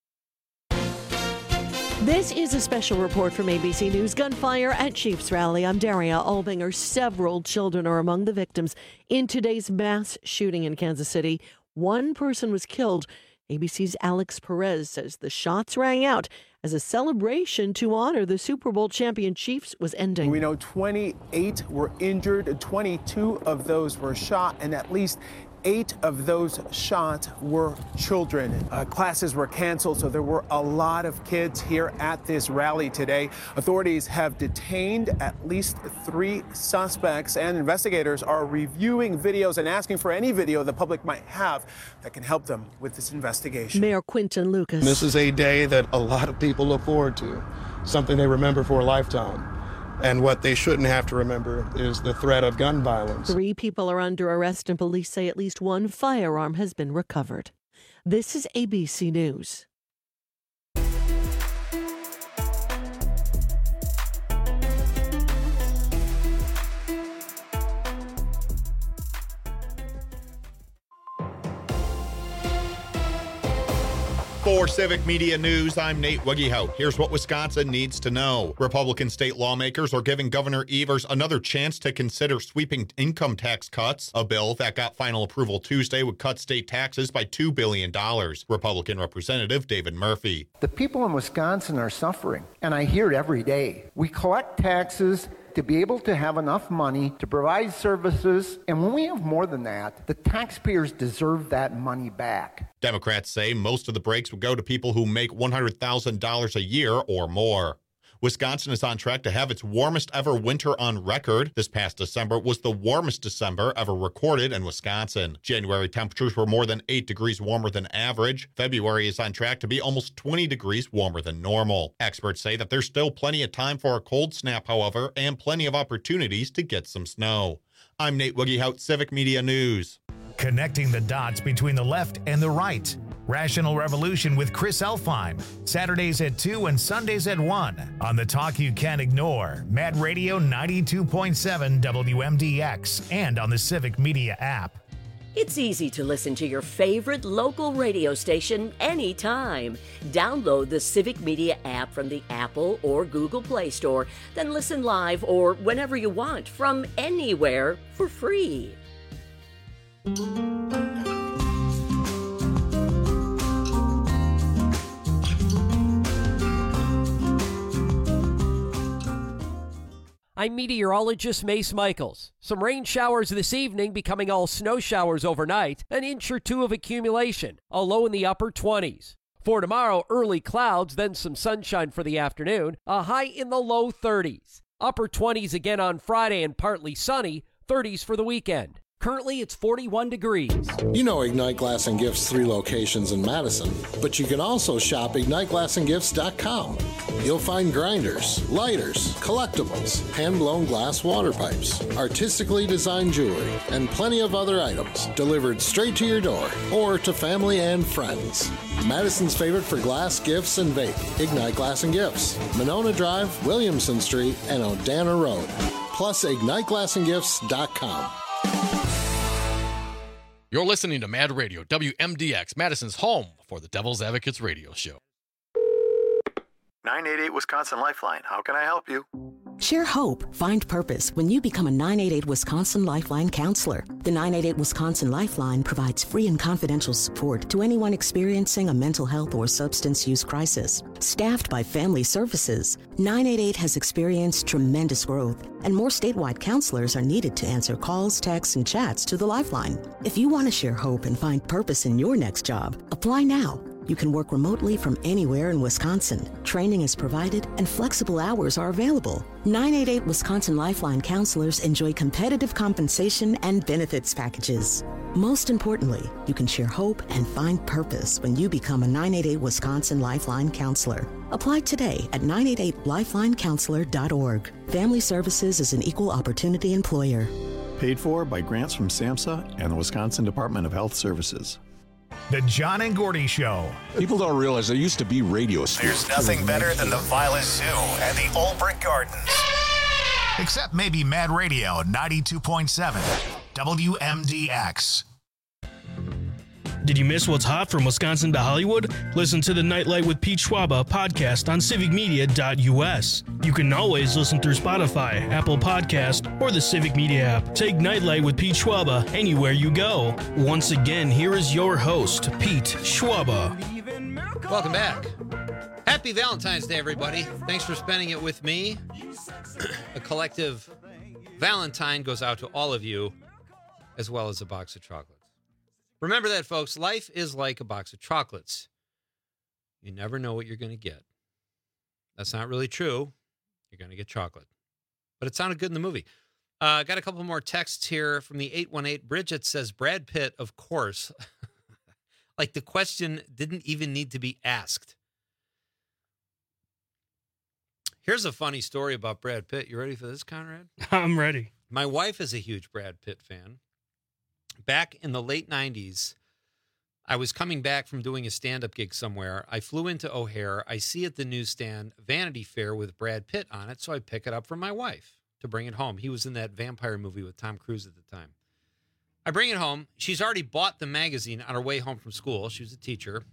Speaker 2: This is a special report from A B C News. Gunfire at Chiefs Rally. I'm Daria Albinger. Several children are among the victims in today's mass shooting in Kansas City. One person was killed. A B C's Alex Perez says the shots rang out as a celebration to honor the Super Bowl champion Chiefs was ending.
Speaker 22: We know twenty-eight were injured, twenty-two of those were shot, and at least eight of those shot were children. Uh, classes were canceled, so there were a lot of kids here at this rally today. Authorities have detained at least three suspects, and investigators are reviewing videos and asking for any video the public might have that can help them with this investigation.
Speaker 2: Mayor Quinton Lucas.
Speaker 4: This is a day that a lot of people look forward to, something they remember for a lifetime. And what they shouldn't have to remember is the threat of gun violence.
Speaker 2: Three people are under arrest, and police say at least one firearm has been recovered. This is A B C News.
Speaker 9: For Civic Media News, I'm Nate Wiggyhout. Here's what Wisconsin needs to know. Republican state lawmakers are giving Governor Evers another chance to consider sweeping income tax cuts. A bill that got final approval Tuesday would cut state taxes by two billion dollars. Republican Representative David Murphy.
Speaker 23: The people in Wisconsin are suffering, and I hear it every day. We collect taxes to be able to have enough money to provide services, and when we have more than that, the taxpayers deserve that money back.
Speaker 9: Democrats say most of the breaks would go to people who make one hundred thousand dollars a year or more. Wisconsin is on track to have its warmest ever winter on record. This past December was the warmest December ever recorded in Wisconsin. January temperatures were more than eight degrees warmer than average. February is on track to be almost twenty degrees warmer than normal. Experts say that there's still plenty of time for a cold snap, however, and plenty of opportunities to get some snow. I'm Nate Wiggyhout, Civic Media News.
Speaker 1: Connecting the dots between the left and the right. Rational Revolution with Chris Elfine. Saturdays at two and Sundays at one. On the talk you can't ignore. Mad Radio ninety-two point seven W M D X and on the Civic Media app.
Speaker 18: It's easy to listen to your favorite local radio station anytime. Download the Civic Media app from the Apple or Google Play Store, then listen live or whenever you want from anywhere for free.
Speaker 13: I'm meteorologist Mace Michaels. Some rain showers this evening becoming all snow showers overnight, an inch or two of accumulation, a low in the upper twenties. For tomorrow, early clouds, then some sunshine for the afternoon, a high in the low thirties. Upper twenties again on Friday and partly sunny, thirties for the weekend. Currently, it's forty-one degrees.
Speaker 24: You know Ignite Glass and Gifts' three locations in Madison, but you can also shop ignite glass and gifts dot com. You'll find grinders, lighters, collectibles, hand-blown glass water pipes, artistically designed jewelry, and plenty of other items delivered straight to your door or to family and friends. Madison's favorite for glass, gifts, and vape. Ignite Glass and Gifts, Monona Drive, Williamson Street, and Odana Road. Plus, ignite glass and gifts dot com.
Speaker 25: You're listening to Mad Radio, W M D X, Madison's home for the Devil's Advocates radio show.
Speaker 26: nine eight eight Wisconsin Lifeline. How can I help you?
Speaker 27: Share hope, find purpose when you become a nine eight eight Wisconsin Lifeline counselor. The nine eight eight Wisconsin Lifeline provides free and confidential support to anyone experiencing a mental health or substance use crisis. Staffed by Family Services, nine eight eight has experienced tremendous growth, and more statewide counselors are needed to answer calls, texts, and chats to the Lifeline. If you want to share hope and find purpose in your next job, apply now. You can work remotely from anywhere in Wisconsin. Training is provided and flexible hours are available. nine eight eight Wisconsin Lifeline counselors enjoy competitive compensation and benefits packages. Most importantly, you can share hope and find purpose when you become a nine eight eight Wisconsin Lifeline counselor. Apply today at nine eight eight lifeline counselor dot org. Family Services is an equal opportunity employer.
Speaker 28: Paid for by grants from SAMHSA and the Wisconsin Department of Health Services.
Speaker 1: The John and Gordy Show.
Speaker 29: People don't realize there used to be radio schools.
Speaker 1: There's nothing better than the Violet Zoo and the Old Brick Gardens. Except maybe Mad Radio ninety-two point seven W M D X.
Speaker 16: Did you miss what's hot from Wisconsin to Hollywood? Listen to the Nightlight with Pete Schwaba podcast on civic media dot U S. You can always listen through Spotify, Apple Podcast, or the Civic Media app. Take Nightlight with Pete Schwaba anywhere you go. Once again, here is your host, Pete Schwaba.
Speaker 14: Welcome back. Happy Valentine's Day, everybody. Thanks for spending it with me. A collective Valentine goes out to all of you, as well as a box of chocolates. Remember that, folks. Life is like a box of chocolates. You never know what you're going to get. That's not really true. You're going to get chocolate. But it sounded good in the movie. Uh, got a couple more texts here from the eight one eight. Bridget says, Brad Pitt, of course. Like the question didn't even need to be asked. Here's a funny story about Brad Pitt. You ready for this, Conrad?
Speaker 16: I'm ready.
Speaker 14: My wife is a huge Brad Pitt fan. Back in the late nineties, I was coming back from doing a stand-up gig somewhere. I flew into O'Hare. I see at the newsstand Vanity Fair with Brad Pitt on it, so I pick it up for my wife to bring it home. He was in that vampire movie with Tom Cruise at the time. I bring it home. She's already bought the magazine on her way home from school. She was a teacher.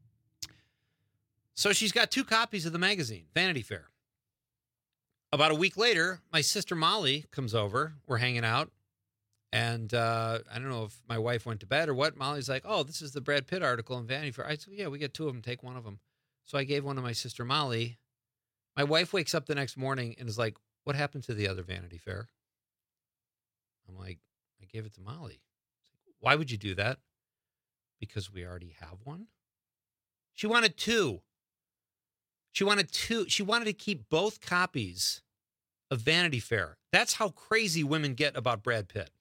Speaker 14: So she's got two copies of the magazine, Vanity Fair. About a week later, my sister Molly comes over. We're hanging out. And uh, I don't know if my wife went to bed or what. Molly's like, oh, this is the Brad Pitt article in Vanity Fair. I said, yeah, we get two of them. Take one of them. So I gave one to my sister Molly. My wife wakes up the next morning and is like, what happened to the other Vanity Fair? I'm like, I gave it to Molly. Why would you do that? Because we already have one. She wanted two. She wanted two. She wanted to keep both copies of Vanity Fair. That's how crazy women get about Brad Pitt.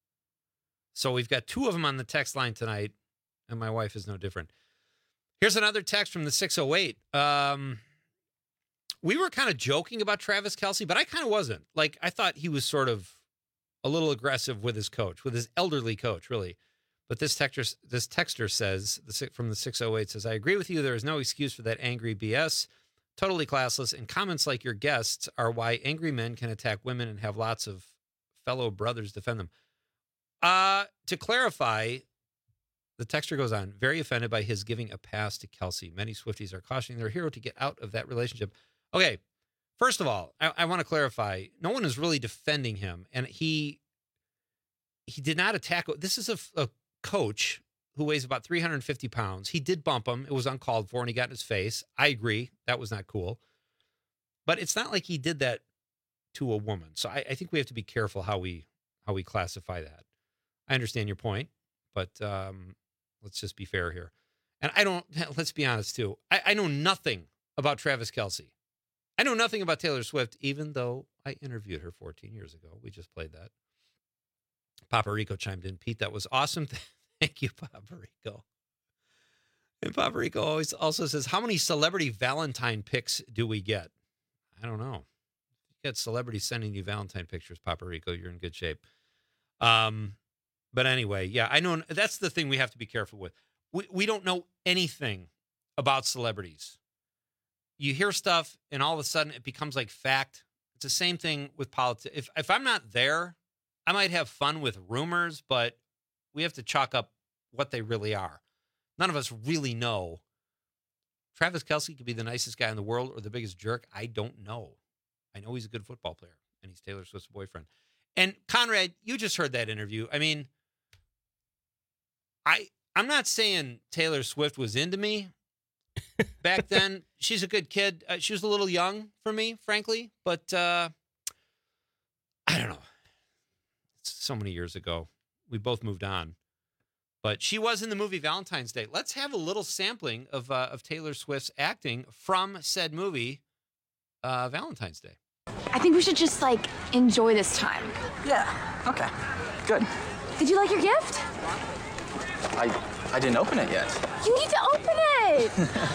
Speaker 14: So we've got two of them on the text line tonight, and my wife is no different. Here's another text from the six oh eight. Um, we were kind of joking about Travis Kelce, but I kind of wasn't. Like, I thought he was sort of a little aggressive with his coach, with his elderly coach, really. But this texter, this texter says, from the six oh eight says, I agree with you. There is no excuse for that angry B S. Totally classless. And comments like your guests are why angry men can attack women and have lots of fellow brothers defend them. Uh, to clarify, the texter goes on, very offended by his giving a pass to Kelce. Many Swifties are cautioning their hero to get out of that relationship. Okay, first of all, I, I want to clarify, no one is really defending him. And he he did not attack. This is a, a coach who weighs about three hundred fifty pounds. He did bump him. It was uncalled for, and he got in his face. I agree. That was not cool. But it's not like he did that to a woman. So I, I think we have to be careful how we how we classify that. I understand your point, but um, let's just be fair here. And I don't, let's be honest too. I, I know nothing about Travis Kelce. I know nothing about Taylor Swift, even though I interviewed her fourteen years ago. We just played that. Papa Rico chimed in. Pete, that was awesome. Thank you, Papa Rico. And Papa Rico always also says, how many celebrity Valentine pics do we get? I don't know. You get celebrities sending you Valentine pictures, Papa Rico, you're in good shape. Um, But anyway, yeah, I know that's the thing we have to be careful with. We we don't know anything about celebrities. You hear stuff, and all of a sudden it becomes like fact. It's the same thing with politics. If if I'm not there, I might have fun with rumors, but we have to chalk up what they really are. None of us really know. Travis Kelce could be the nicest guy in the world or the biggest jerk. I don't know. I know he's a good football player, and he's Taylor Swift's boyfriend. And Conrad, you just heard that interview. I mean, I, I'm not saying Taylor Swift was into me back then. She's a good kid. Uh, she was a little young for me, frankly. But uh, I don't know. It's so many years ago. We both moved on. But she was in the movie Valentine's Day. Let's have a little sampling of uh, of Taylor Swift's acting from said movie, uh, Valentine's Day.
Speaker 5: I think we should just, like, enjoy this time.
Speaker 6: Yeah, okay, good.
Speaker 5: Did you like your gift?
Speaker 6: I I didn't open it yet.
Speaker 5: You need to open it!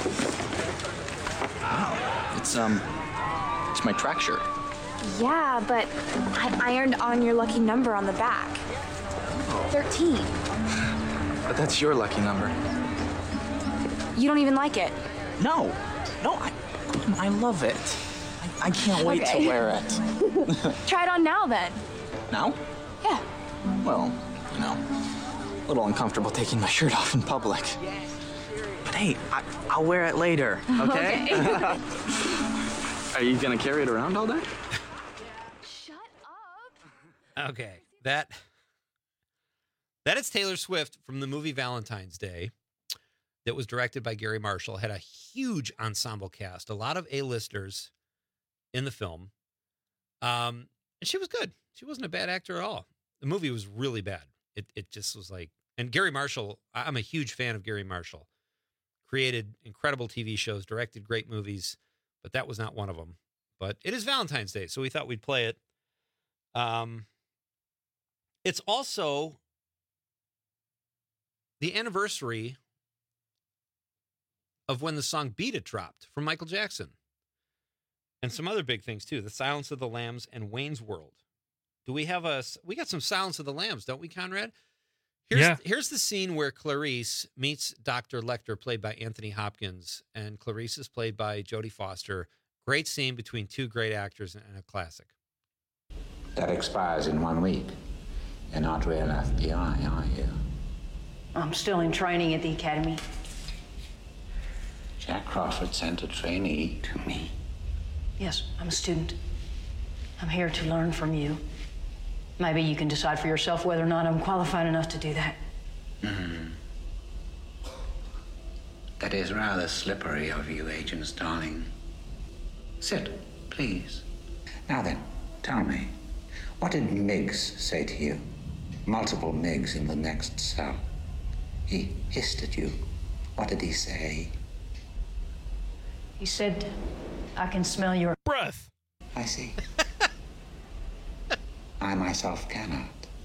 Speaker 6: Wow, it's, um, it's my track shirt.
Speaker 5: Yeah, but I ironed on your lucky number on the back. thirteen.
Speaker 6: But that's your lucky number.
Speaker 5: You don't even like it?
Speaker 6: No, no, I, I love it. I, I can't wait
Speaker 5: okay.
Speaker 6: to wear it.
Speaker 5: Try it on now, then.
Speaker 6: Now?
Speaker 5: Yeah.
Speaker 6: Well, you know, a little uncomfortable taking my shirt off in public. But hey, I, I'll wear it later, okay?
Speaker 5: Okay.
Speaker 6: Are you gonna carry it around all day?
Speaker 14: Okay, that that is Taylor Swift from the movie Valentine's Day that was directed by Gary Marshall. Had a huge ensemble cast, a lot of A-listers in the film. Um, and she was good. She wasn't a bad actor at all. The movie was really bad. It it just was like, and Gary Marshall, I'm a huge fan of Gary Marshall. Created incredible T V shows, directed great movies, but that was not one of them. But it is Valentine's Day, so we thought we'd play it. Um, it's also the anniversary of when the song Beat It dropped from Michael Jackson. And some other big things, too. The Silence of the Lambs and Wayne's World. Do we have a... We got some Silence of the Lambs, don't we, Conrad? Here's,
Speaker 16: yeah.
Speaker 14: Here's the scene where Clarice meets Doctor Lecter, played by Anthony Hopkins, and Clarice is played by Jodie Foster. Great scene between two great actors and a classic.
Speaker 7: That expires in one week. You're not real F B I, are you?
Speaker 8: I'm still in training at the academy.
Speaker 7: Jack Crawford sent a trainee to me.
Speaker 8: Yes, I'm a student. I'm here to learn from you. Maybe you can decide for yourself whether or not I'm qualified enough to do that.
Speaker 7: Mm. That is rather slippery of you, Agent Starling. Sit, please. Now then, tell me, what did Miggs say to you? Multiple Miggs in the next cell. He hissed at you. What did he say?
Speaker 8: He said, I can smell your
Speaker 16: breath.
Speaker 7: I see. I myself cannot.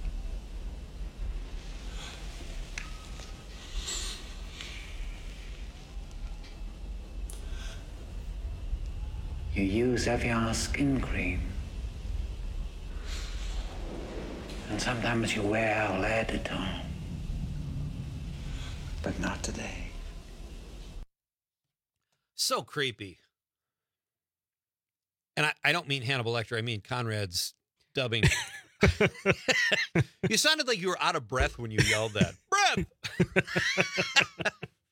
Speaker 7: You use Evian skin cream. And sometimes you wear lead at home. But not today.
Speaker 14: So creepy. And I, I don't mean Hannibal Lecter. I mean Conrad's dubbing. You sounded like you were out of breath when you yelled that. Breath!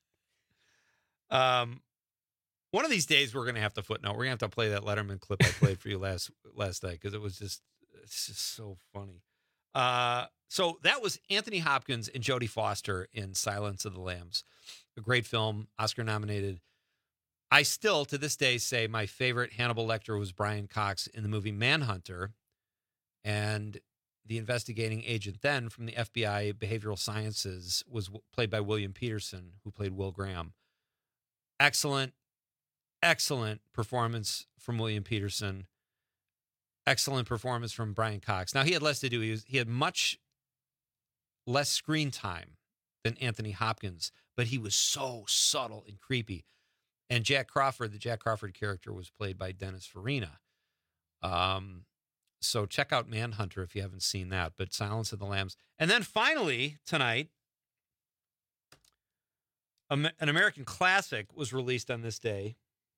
Speaker 14: um, one of these days we're going to have to footnote. We're going to have to play that Letterman clip I played for you last last night because it was just, it's just so funny. Uh, so that was Anthony Hopkins and Jodie Foster in Silence of the Lambs. A great film, Oscar nominated. I still, to this day, say my favorite Hannibal Lecter was Brian Cox in the movie Manhunter. And the investigating agent then from the F B I Behavioral Sciences was w- played by William Peterson, who played Will Graham. Excellent, excellent performance from William Peterson. Excellent performance from Brian Cox. Now, he had less to do. He, was, he had much less screen time than Anthony Hopkins, but he was so subtle and creepy. And Jack Crawford, the Jack Crawford character, was played by Dennis Farina. Um, so check out Manhunter if you haven't seen that, but Silence of the Lambs. And then finally, tonight, an American classic was released on this day,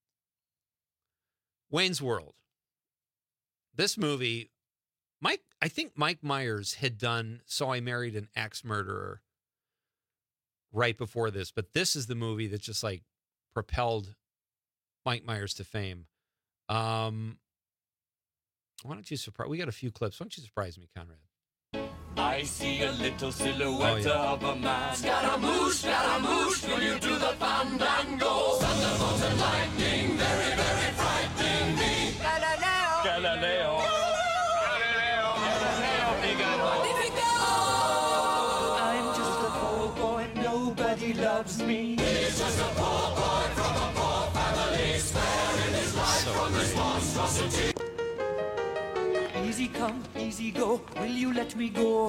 Speaker 14: Wayne's World. This movie, Mike, I think Mike Myers had done So I Married an Axe Murderer right before this, but this is the movie that just like propelled Mike Myers to fame. Um, why don't you surprise? We got a few clips. Why don't you surprise me, Conrad?
Speaker 10: I see a little silhouette
Speaker 14: Oh, yeah.
Speaker 10: of a man. Scaramouche, Scaramouche, will you do the fandango? Thunderbolt and lightning, very, very frightening me. Galileo, Galileo, Galileo, Galileo, Figaro. I'm just a poor boy, nobody loves me. He's just a poor boy from a poor family, sparing his life
Speaker 14: So
Speaker 10: from this
Speaker 14: great.
Speaker 10: monstrosity. Easy come, easy go, will you let me go?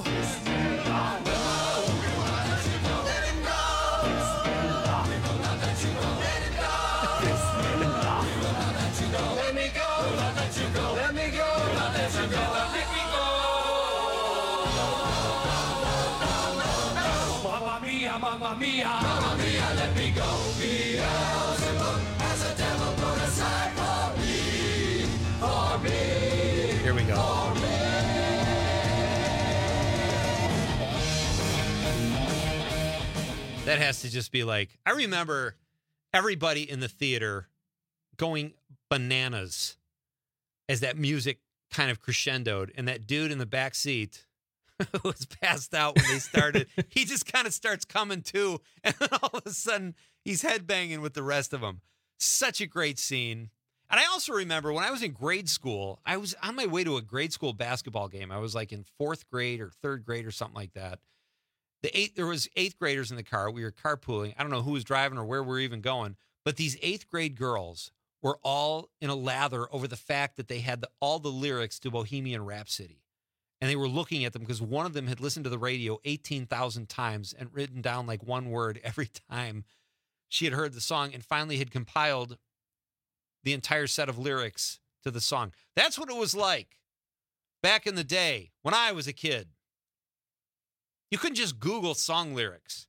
Speaker 10: Let me go, let you go, let me go, let you go, let me go. Mamma mia, mamma mia, mamma mia, let me go. Beelzebub has a devil put aside for me, for me.
Speaker 14: Here we go. That has to just be like, I remember everybody in the theater going bananas as that music kind of crescendoed, and that dude in the back seat who was passed out when they started, he just kind of starts coming to, and then all of a sudden he's headbanging with the rest of them. Such a great scene. And I also remember when I was in grade school, I was on my way to a grade school basketball game. I was like in fourth grade or third grade or something like that. The eight, there was eighth graders in the car. We were carpooling. I don't know who was driving or where we were even going, but these eighth grade girls were all in a lather over the fact that they had the, all the lyrics to Bohemian Rhapsody. And they were looking at them because one of them had listened to the radio eighteen thousand times and written down like one word every time she had heard the song, and finally had compiled the entire set of lyrics to the song. That's what it was like back in the day when I was a kid. You couldn't just Google song lyrics.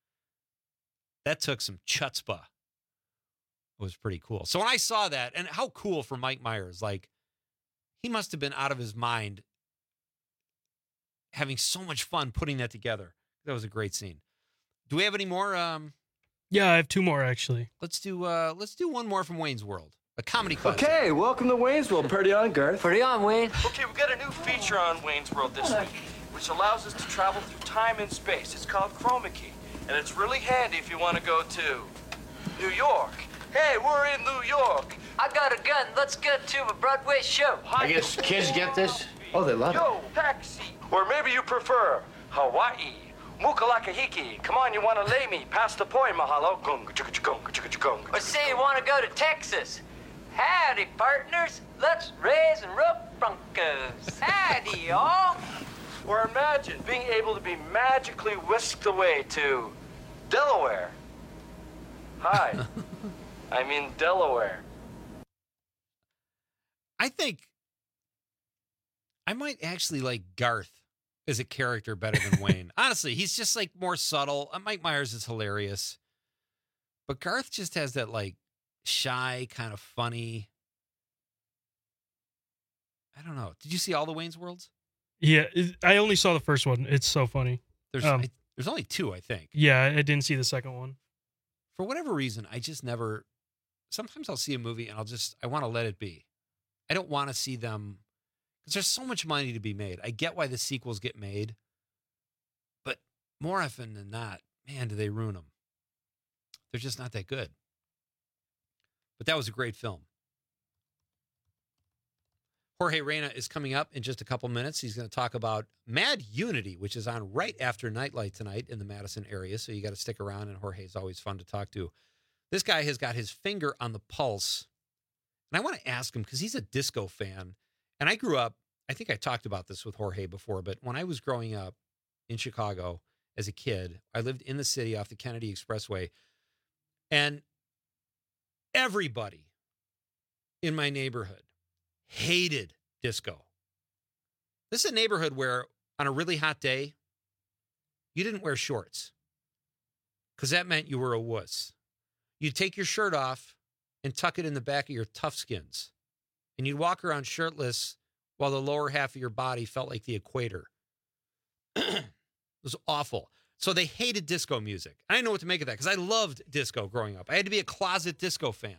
Speaker 14: That took some chutzpah. It was pretty cool. So when I saw that, and how cool for Mike Myers, like, he must have been out of his mind having so much fun putting that together. That was a great scene. Do we have any more? Um,
Speaker 16: yeah, I have two more, actually.
Speaker 14: Let's do uh, let's do one more from Wayne's World. A comedy classic.
Speaker 3: Okay, welcome to Wayne's World. Party on, Garth.
Speaker 11: Party on, Wayne.
Speaker 3: Okay, we've got a new feature on Wayne's World this week, which allows us to travel through time and space. It's called Chroma Key, and it's really handy if you want to go to New York. Hey, we're in New York.
Speaker 11: I got a gun. Let's get to a Broadway show.
Speaker 3: I
Speaker 11: guess
Speaker 3: kids get this? Oh, they love it. Yo, taxi. Or maybe you prefer Hawaii. Mukalakahiki. Come on, you want to lay me? Pass the point, mahalo. Gunga, chugga, chugga, chugga, chugga.
Speaker 11: Or say you want to go to Texas. Howdy, partners. Let's raise and rope broncos. Howdy, y'all.
Speaker 3: Or imagine being able to be magically whisked away to Delaware. Hi. I'm in Delaware.
Speaker 14: I think I might actually like Garth as a character better than Wayne. Honestly, he's just like more subtle. Uh, Mike Myers is hilarious. But Garth just has that like shy, kind of funny. I don't know. Did you see all the Wayne's Worlds?
Speaker 16: Yeah, it, I only saw the first one. It's so funny.
Speaker 14: There's
Speaker 16: um,
Speaker 14: I, there's only two, I think.
Speaker 16: Yeah, I didn't see the second one.
Speaker 14: For whatever reason, I just never. Sometimes I'll see a movie and I'll just I want to let it be. I don't want to see them because there's so much money to be made. I get why the sequels get made, but more often than not, man, do they ruin them. They're just not that good. But that was a great film. Jorge Reyna is coming up in just a couple minutes. He's going to talk about Mad Unity, which is on right after Nightlight tonight in the Madison area. So you got to stick around, and Jorge is always fun to talk to. This guy has got his finger on the pulse. And I want to ask him because he's a disco fan. And I grew up, I think I talked about this with Jorge before, but when I was growing up in Chicago as a kid, I lived in the city off the Kennedy Expressway. And everybody in my neighborhood hated disco. This is a neighborhood where on a really hot day, you didn't wear shorts because that meant you were a wuss. You'd take your shirt off and tuck it in the back of your Toughskins. And you'd walk around shirtless while the lower half of your body felt like the equator. It was awful. So they hated disco music. I didn't know what to make of that because I loved disco growing up. I had to be a closet disco fan.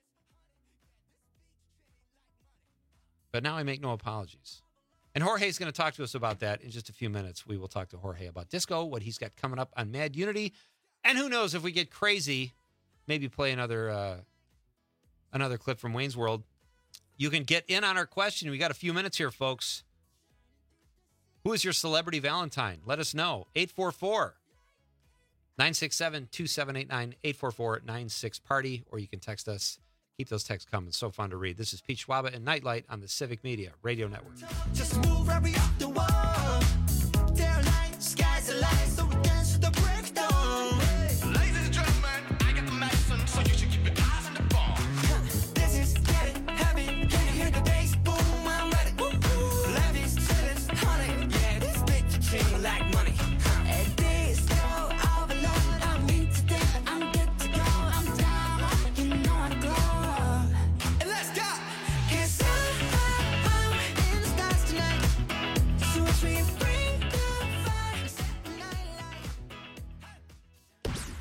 Speaker 14: But now I make no apologies. And Jorge's going to talk to us about that in just a few minutes. We will talk to Jorge about disco, what he's got coming up on Mad Unity. And who knows, if we get crazy, maybe play another uh, another clip from Wayne's World. You can get in on our question. We got a few minutes here, folks. Who is your celebrity Valentine? Let us know. eight four four, nine six seven, two seven eight nine, eight four four, nine six party, or you can text us. Keep those texts coming. It's so fun to read. This is Pete Schwaba and Nightlight on the Civic Media Radio Network.
Speaker 10: Just move right off the wall. Day or night, sky's the light, so we dance to the breakdown. Ladies and gentlemen, I got the medicine, so you should keep your eyes on the ball. This is getting heavy. Can you hear the bass? Boom, I'm ready. Life is chillin', honey. Yeah, this bitch chillin' like money. And this go overload. I'm in today. I'm good to go. I'm down. You know how to go. And let's go. Cause I'm in the stars tonight. So it's free.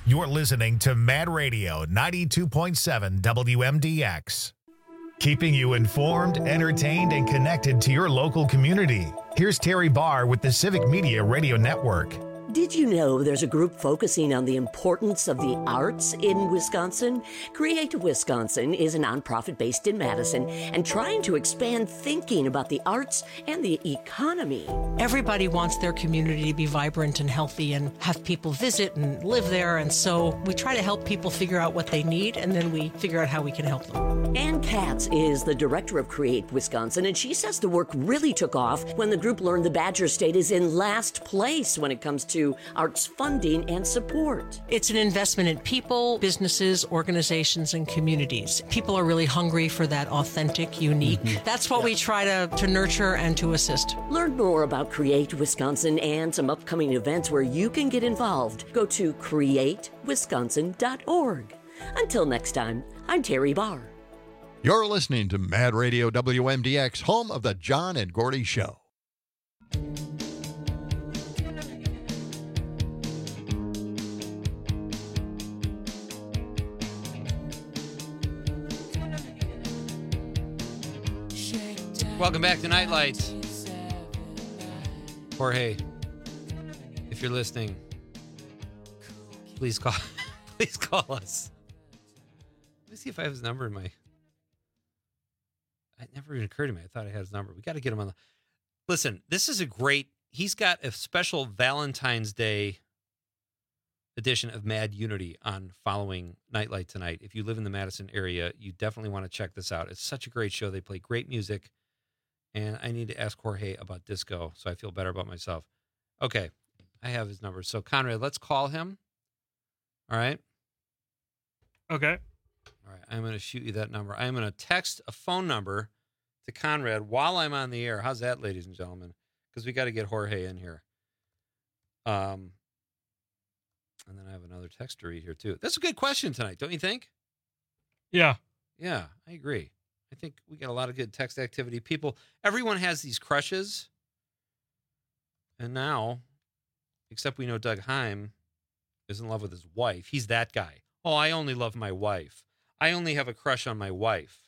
Speaker 1: You're listening to Mad Radio ninety-two point seven W M D X. Keeping you informed, entertained, and connected to your local community. Here's Terry Barr with the Civic Media Radio Network.
Speaker 18: Did you know there's a group focusing on the importance of the arts in Wisconsin? Create Wisconsin is a nonprofit based in Madison and trying to expand thinking about the arts and the economy.
Speaker 2: Everybody wants their community to be vibrant and healthy and have people visit and live there, and so we try to help people figure out what they need, and then we figure out how we can help them.
Speaker 18: Ann Katz is the director of Create Wisconsin, and she says the work really took off when the group learned the Badger State is in last place when it comes to arts funding and support.
Speaker 2: It's an investment in people, businesses, organizations, and communities. People are really hungry for that authentic, unique. Mm-hmm. That's what yeah. we try to, to nurture and to assist.
Speaker 18: Learn more about Create Wisconsin and some upcoming events where you can get involved. Go to create wisconsin dot org. Until next time, I'm Terry Barr.
Speaker 4: You're listening to Mad Radio W M D X, home of the John and Gordy Show.
Speaker 14: Welcome back to Nightlights. Jorge, if you're listening, please call please call us. Let me see if I have his number in my... It never even occurred to me. I thought I had his number. We got to get him on the... Listen, this is a great... He's got a special Valentine's Day edition of Mad Unity on following Nightlight tonight. If you live in the Madison area, you definitely want to check this out. It's such a great show. They play great music. And I need to ask Jorge about disco, so I feel better about myself. Okay, I have his number. So, Conrad, let's call him. All right?
Speaker 16: Okay.
Speaker 14: All right, I'm going to shoot you that number. I'm going to text a phone number to Conrad while I'm on the air. How's that, ladies and gentlemen? Because we got to get Jorge in here. Um, and then I have another text to read here, too. That's a good question tonight, don't you think?
Speaker 16: Yeah.
Speaker 14: Yeah, I agree. I think we got a lot of good text activity. People, everyone has these crushes. And now, except we know Doug Heim is in love with his wife. He's that guy. Oh, I only love my wife. I only have a crush on my wife.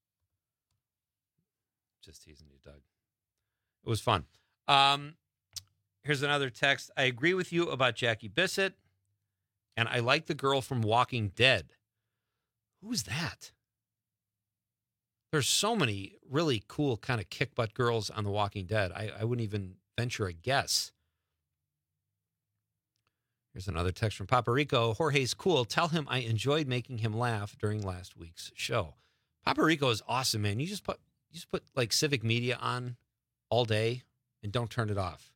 Speaker 14: Just teasing you, Doug. It was fun. Um, here's another text. I agree with you about Jackie Bissett, and I like the girl from Walking Dead. Who's that? There's so many really cool kind of kick-butt girls on The Walking Dead. I, I wouldn't even venture a guess. Here's another text from Paparico. Jorge's cool. Tell him I enjoyed making him laugh during last week's show. Paparico is awesome, man. You just put you just put like Civic Media on all day and don't turn it off.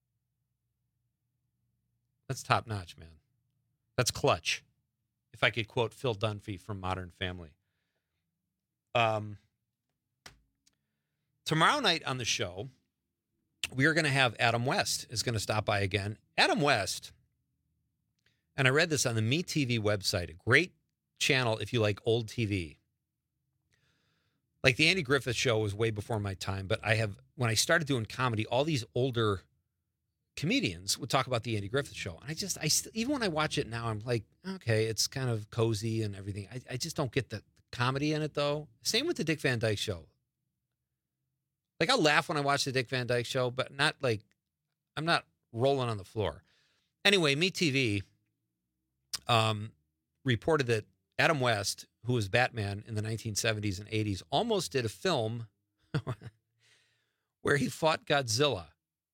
Speaker 14: That's top notch, man. That's clutch. If I could quote Phil Dunphy from Modern Family. Um, tomorrow night on the show, we are going to have Adam West is going to stop by again. Adam West, and I read this on the MeTV website, a great channel if you like old T V. Like the Andy Griffith Show was way before my time, but I have, when I started doing comedy, all these older comedians would talk about the Andy Griffith Show. And I just, I st- even when I watch it now, I'm like, okay, it's kind of cozy and everything. I, I just don't get the comedy in it, though. Same with the Dick Van Dyke Show. Like, I'll laugh when I watch the Dick Van Dyke Show, but not like, I'm not rolling on the floor. Anyway, MeTV um, reported that Adam West, who was Batman in the nineteen seventies and eighties, almost did a film where he fought Godzilla.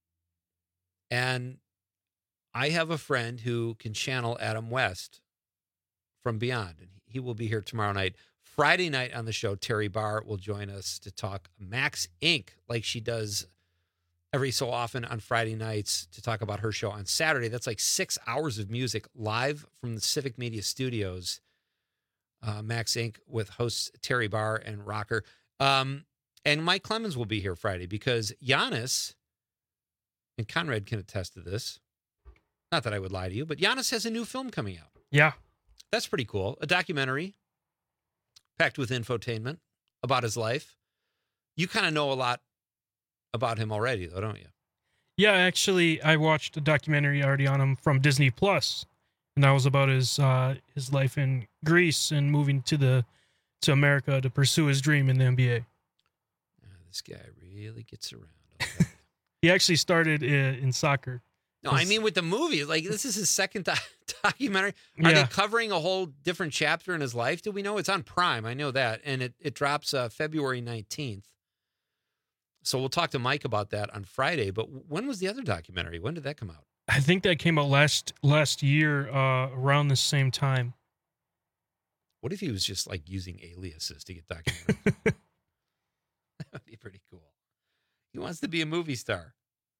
Speaker 14: And I have a friend who can channel Adam West from beyond, and he will be here tomorrow night. Friday night on the show, Terry Barr will join us to talk Max Incorporated, like she does every so often on Friday nights, to talk about her show on Saturday. That's like six hours of music live from the Civic Media Studios. Uh, Max Incorporated with hosts Terry Barr and Rocker. Um, and Mike Clemens will be here Friday because Giannis, and Conrad can attest to this, not that I would lie to you, but Giannis has a new film coming out.
Speaker 16: Yeah.
Speaker 14: That's pretty cool. A documentary packed with infotainment about his life. You kind of know a lot about him already, though, don't you?
Speaker 16: Yeah, actually, I watched a documentary already on him from Disney Plus. and that was about his uh, his life in Greece and moving to the to America to pursue his dream in the N B A.
Speaker 14: Uh, this guy really gets around.
Speaker 16: He actually started in, in soccer.
Speaker 14: No, I mean with the movie, like this is his second do- documentary. Are
Speaker 16: Yeah.
Speaker 14: they covering a whole different chapter in his life? Do we know? It's on Prime. I know that, and it it drops uh, February nineteenth. So we'll talk to Mike about that on Friday. But when was the other documentary? When did that come out?
Speaker 16: I think that came out last last year uh, around the same time.
Speaker 14: What if he was just like using aliases to get documentaries? That would be pretty cool. He wants to be a movie star.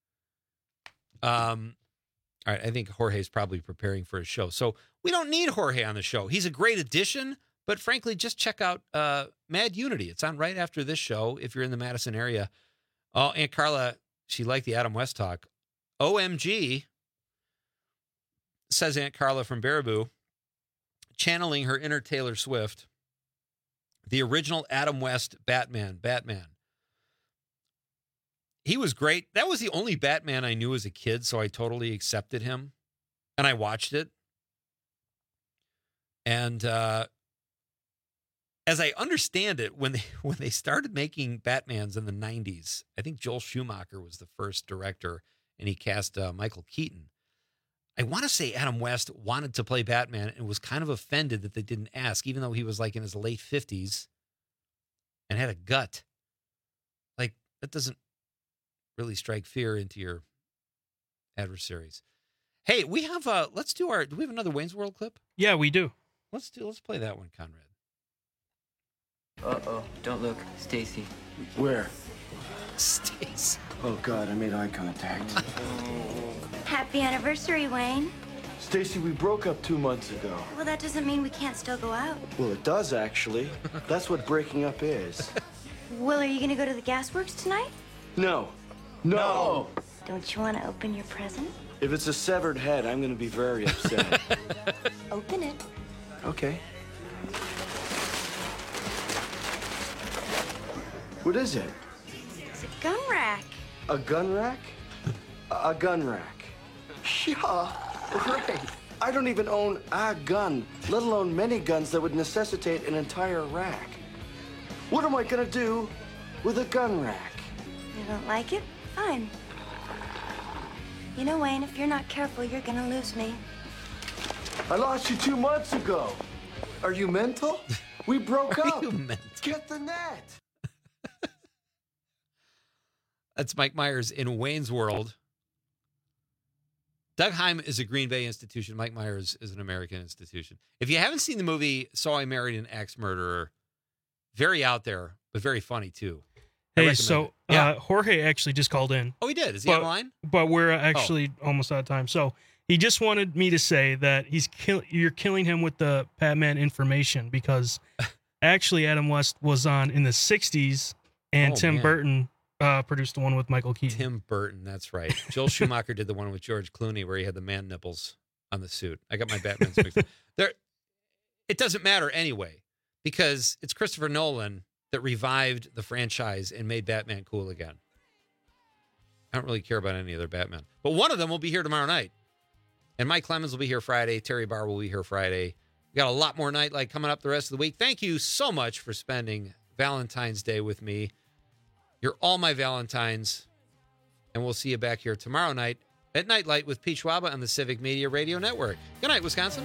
Speaker 14: Um, all right, I think Jorge's probably preparing for a show. So we don't need Jorge on the show. He's a great addition, but frankly, just check out uh, Mad Unity. It's on right after this show if you're in the Madison area. Oh, Aunt Carla, she liked the Adam West talk. O M G, says Aunt Carla from Baraboo, channeling her inner Taylor Swift. The original Adam West Batman, Batman. He was great. That was the only Batman I knew as a kid, so I totally accepted him. And I watched it. And uh, as I understand it, when they when they started making Batmans in the nineties, I think Joel Schumacher was the first director, and he cast uh, Michael Keaton. I want to say Adam West wanted to play Batman and was kind of offended that they didn't ask, even though he was like in his late fifties and had a gut. Like, that doesn't really strike fear into your adversaries. Hey, we have uh let's do our do we have another Wayne's World clip?
Speaker 16: Yeah, we do.
Speaker 14: Let's do let's play that one, Conrad.
Speaker 9: Uh-oh, don't look. Stacy.
Speaker 12: Where?
Speaker 14: Stacy.
Speaker 12: Oh, God, I made eye contact.
Speaker 5: Happy anniversary, Wayne.
Speaker 12: Stacy, we broke up two months ago.
Speaker 5: Well, that doesn't mean we can't still go out.
Speaker 12: Well, it does, actually. That's what breaking up is.
Speaker 5: Will, are you gonna go to the gasworks tonight?
Speaker 12: No. No!
Speaker 5: Don't you want to open your present?
Speaker 12: If it's a severed head, I'm going to be very upset.
Speaker 5: Open it.
Speaker 12: Okay. What is it?
Speaker 5: It's a gun rack.
Speaker 12: A gun rack? A gun rack. Yeah, right. I don't even own a gun, let alone many guns that would necessitate an entire rack. What am I gonna do with a gun rack?
Speaker 5: You don't like it? Fine. You know, Wayne, if you're not careful, you're gonna lose me.
Speaker 12: I lost you two months ago. Are you mental? We broke
Speaker 14: Are
Speaker 12: up.
Speaker 14: you mental?
Speaker 12: Get the net.
Speaker 14: That's Mike Myers in Wayne's World. Doug Heim is a Green Bay institution. Mike Myers is an American institution. If you haven't seen the movie So I Married an Axe Murderer, very out there, but very funny too. I
Speaker 16: Hey,
Speaker 14: recommend
Speaker 16: so
Speaker 14: it. Yeah.
Speaker 16: uh, Jorge actually just called in.
Speaker 14: Oh, he did. Is he
Speaker 16: but,
Speaker 14: on the line?
Speaker 16: But we're actually almost out of time. So he just wanted me to say that he's kill- you're killing him with the Batman information because actually Adam West was on in the sixties and
Speaker 14: Oh,
Speaker 16: Tim
Speaker 14: man.
Speaker 16: Burton uh, produced the one with Michael Keaton.
Speaker 14: Tim Burton, that's right. Joel Schumacher did the one with George Clooney where he had the man nipples on the suit. I got my Batman's mixed up. There, it doesn't matter anyway because it's Christopher Nolan that revived the franchise and made Batman cool again. I don't really care about any other Batman. But one of them will be here tomorrow night. And Mike Clemens will be here Friday. Terry Barr will be here Friday. We got a lot more Nightlight coming up the rest of the week. Thank you so much for spending Valentine's Day with me. You're all my Valentines. And we'll see you back here tomorrow night at Nightlight with Pete Schwaba on the Civic Media Radio Network. Good night, Wisconsin.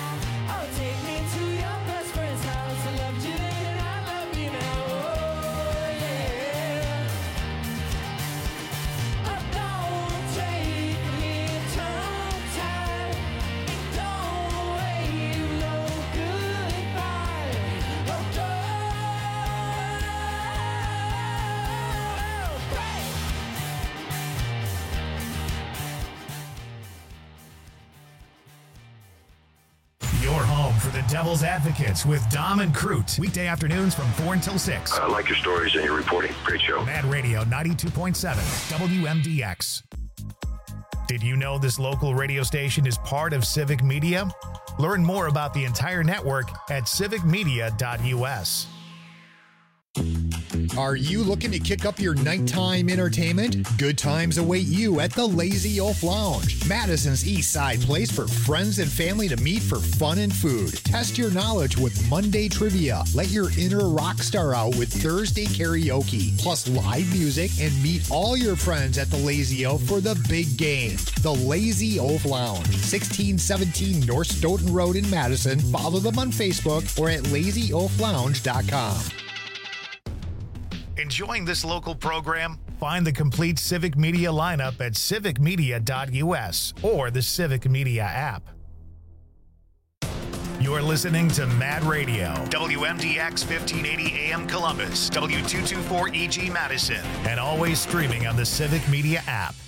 Speaker 1: Your home for the Devil's Advocates with Dom and Crute. Weekday afternoons from four until six.
Speaker 15: I like your stories and your reporting. Great show.
Speaker 1: Mad Radio ninety-two point seven W M D X. Did you know this local radio station is part of Civic Media? Learn more about the entire network at civic media dot U S.
Speaker 9: Are you looking to kick up your nighttime entertainment? Good times await you at the Lazy Oaf Lounge, Madison's East Side place for friends and family to meet for fun and food. Test your knowledge with Monday trivia. Let your inner rock star out with Thursday karaoke, plus live music, and meet all your friends at the Lazy Oaf for the big game. The Lazy Oaf Lounge, sixteen seventeen North Stoughton Road in Madison. Follow them on Facebook or at lazy oaf lounge dot com.
Speaker 1: Enjoying this local program? Find the complete Civic Media lineup at civic media dot u s or the Civic Media app. You're listening to Mad Radio, W M D X fifteen eighty A M Columbus, W two twenty-four E G Madison, and always streaming on the Civic Media app.